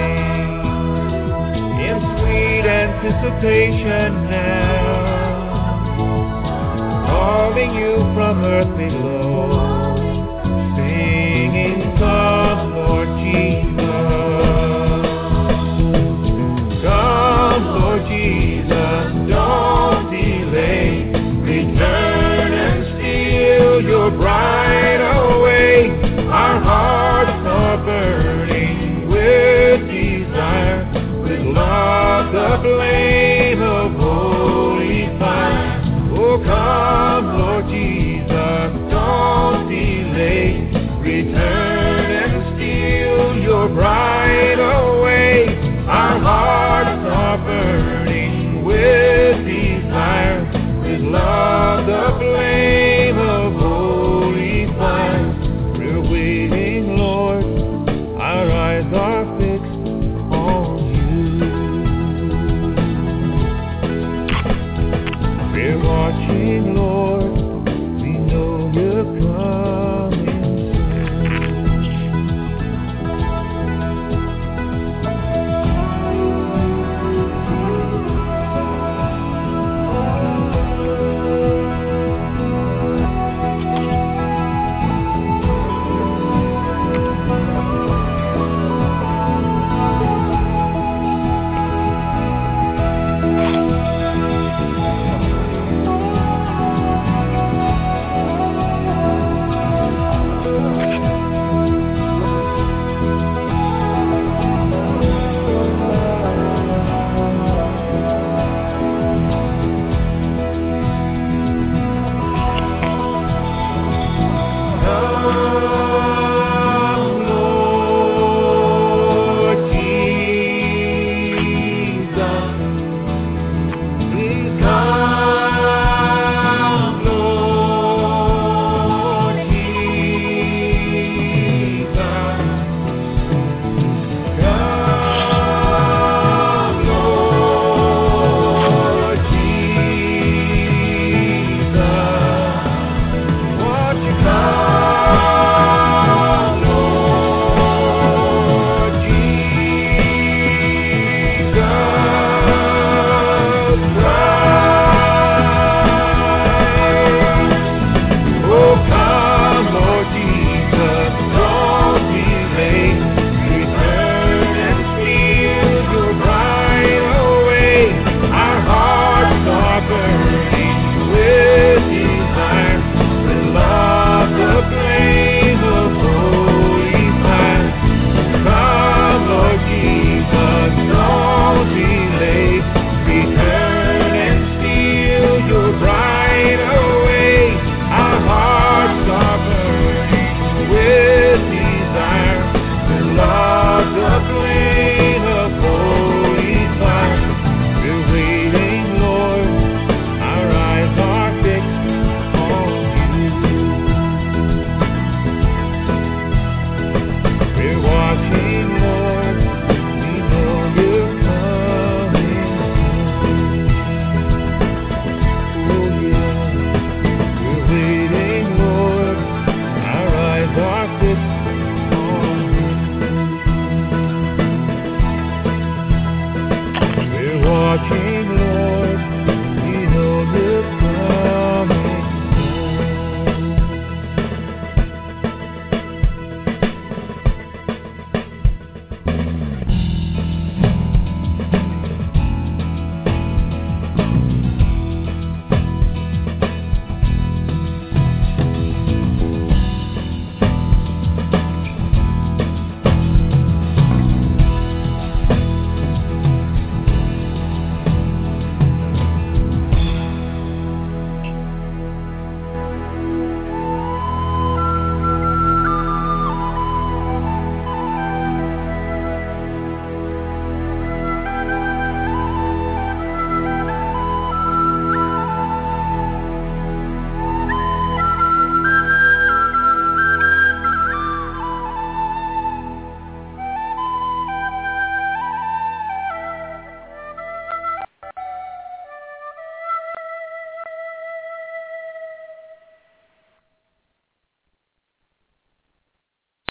in sweet anticipation now, calling you from earth below,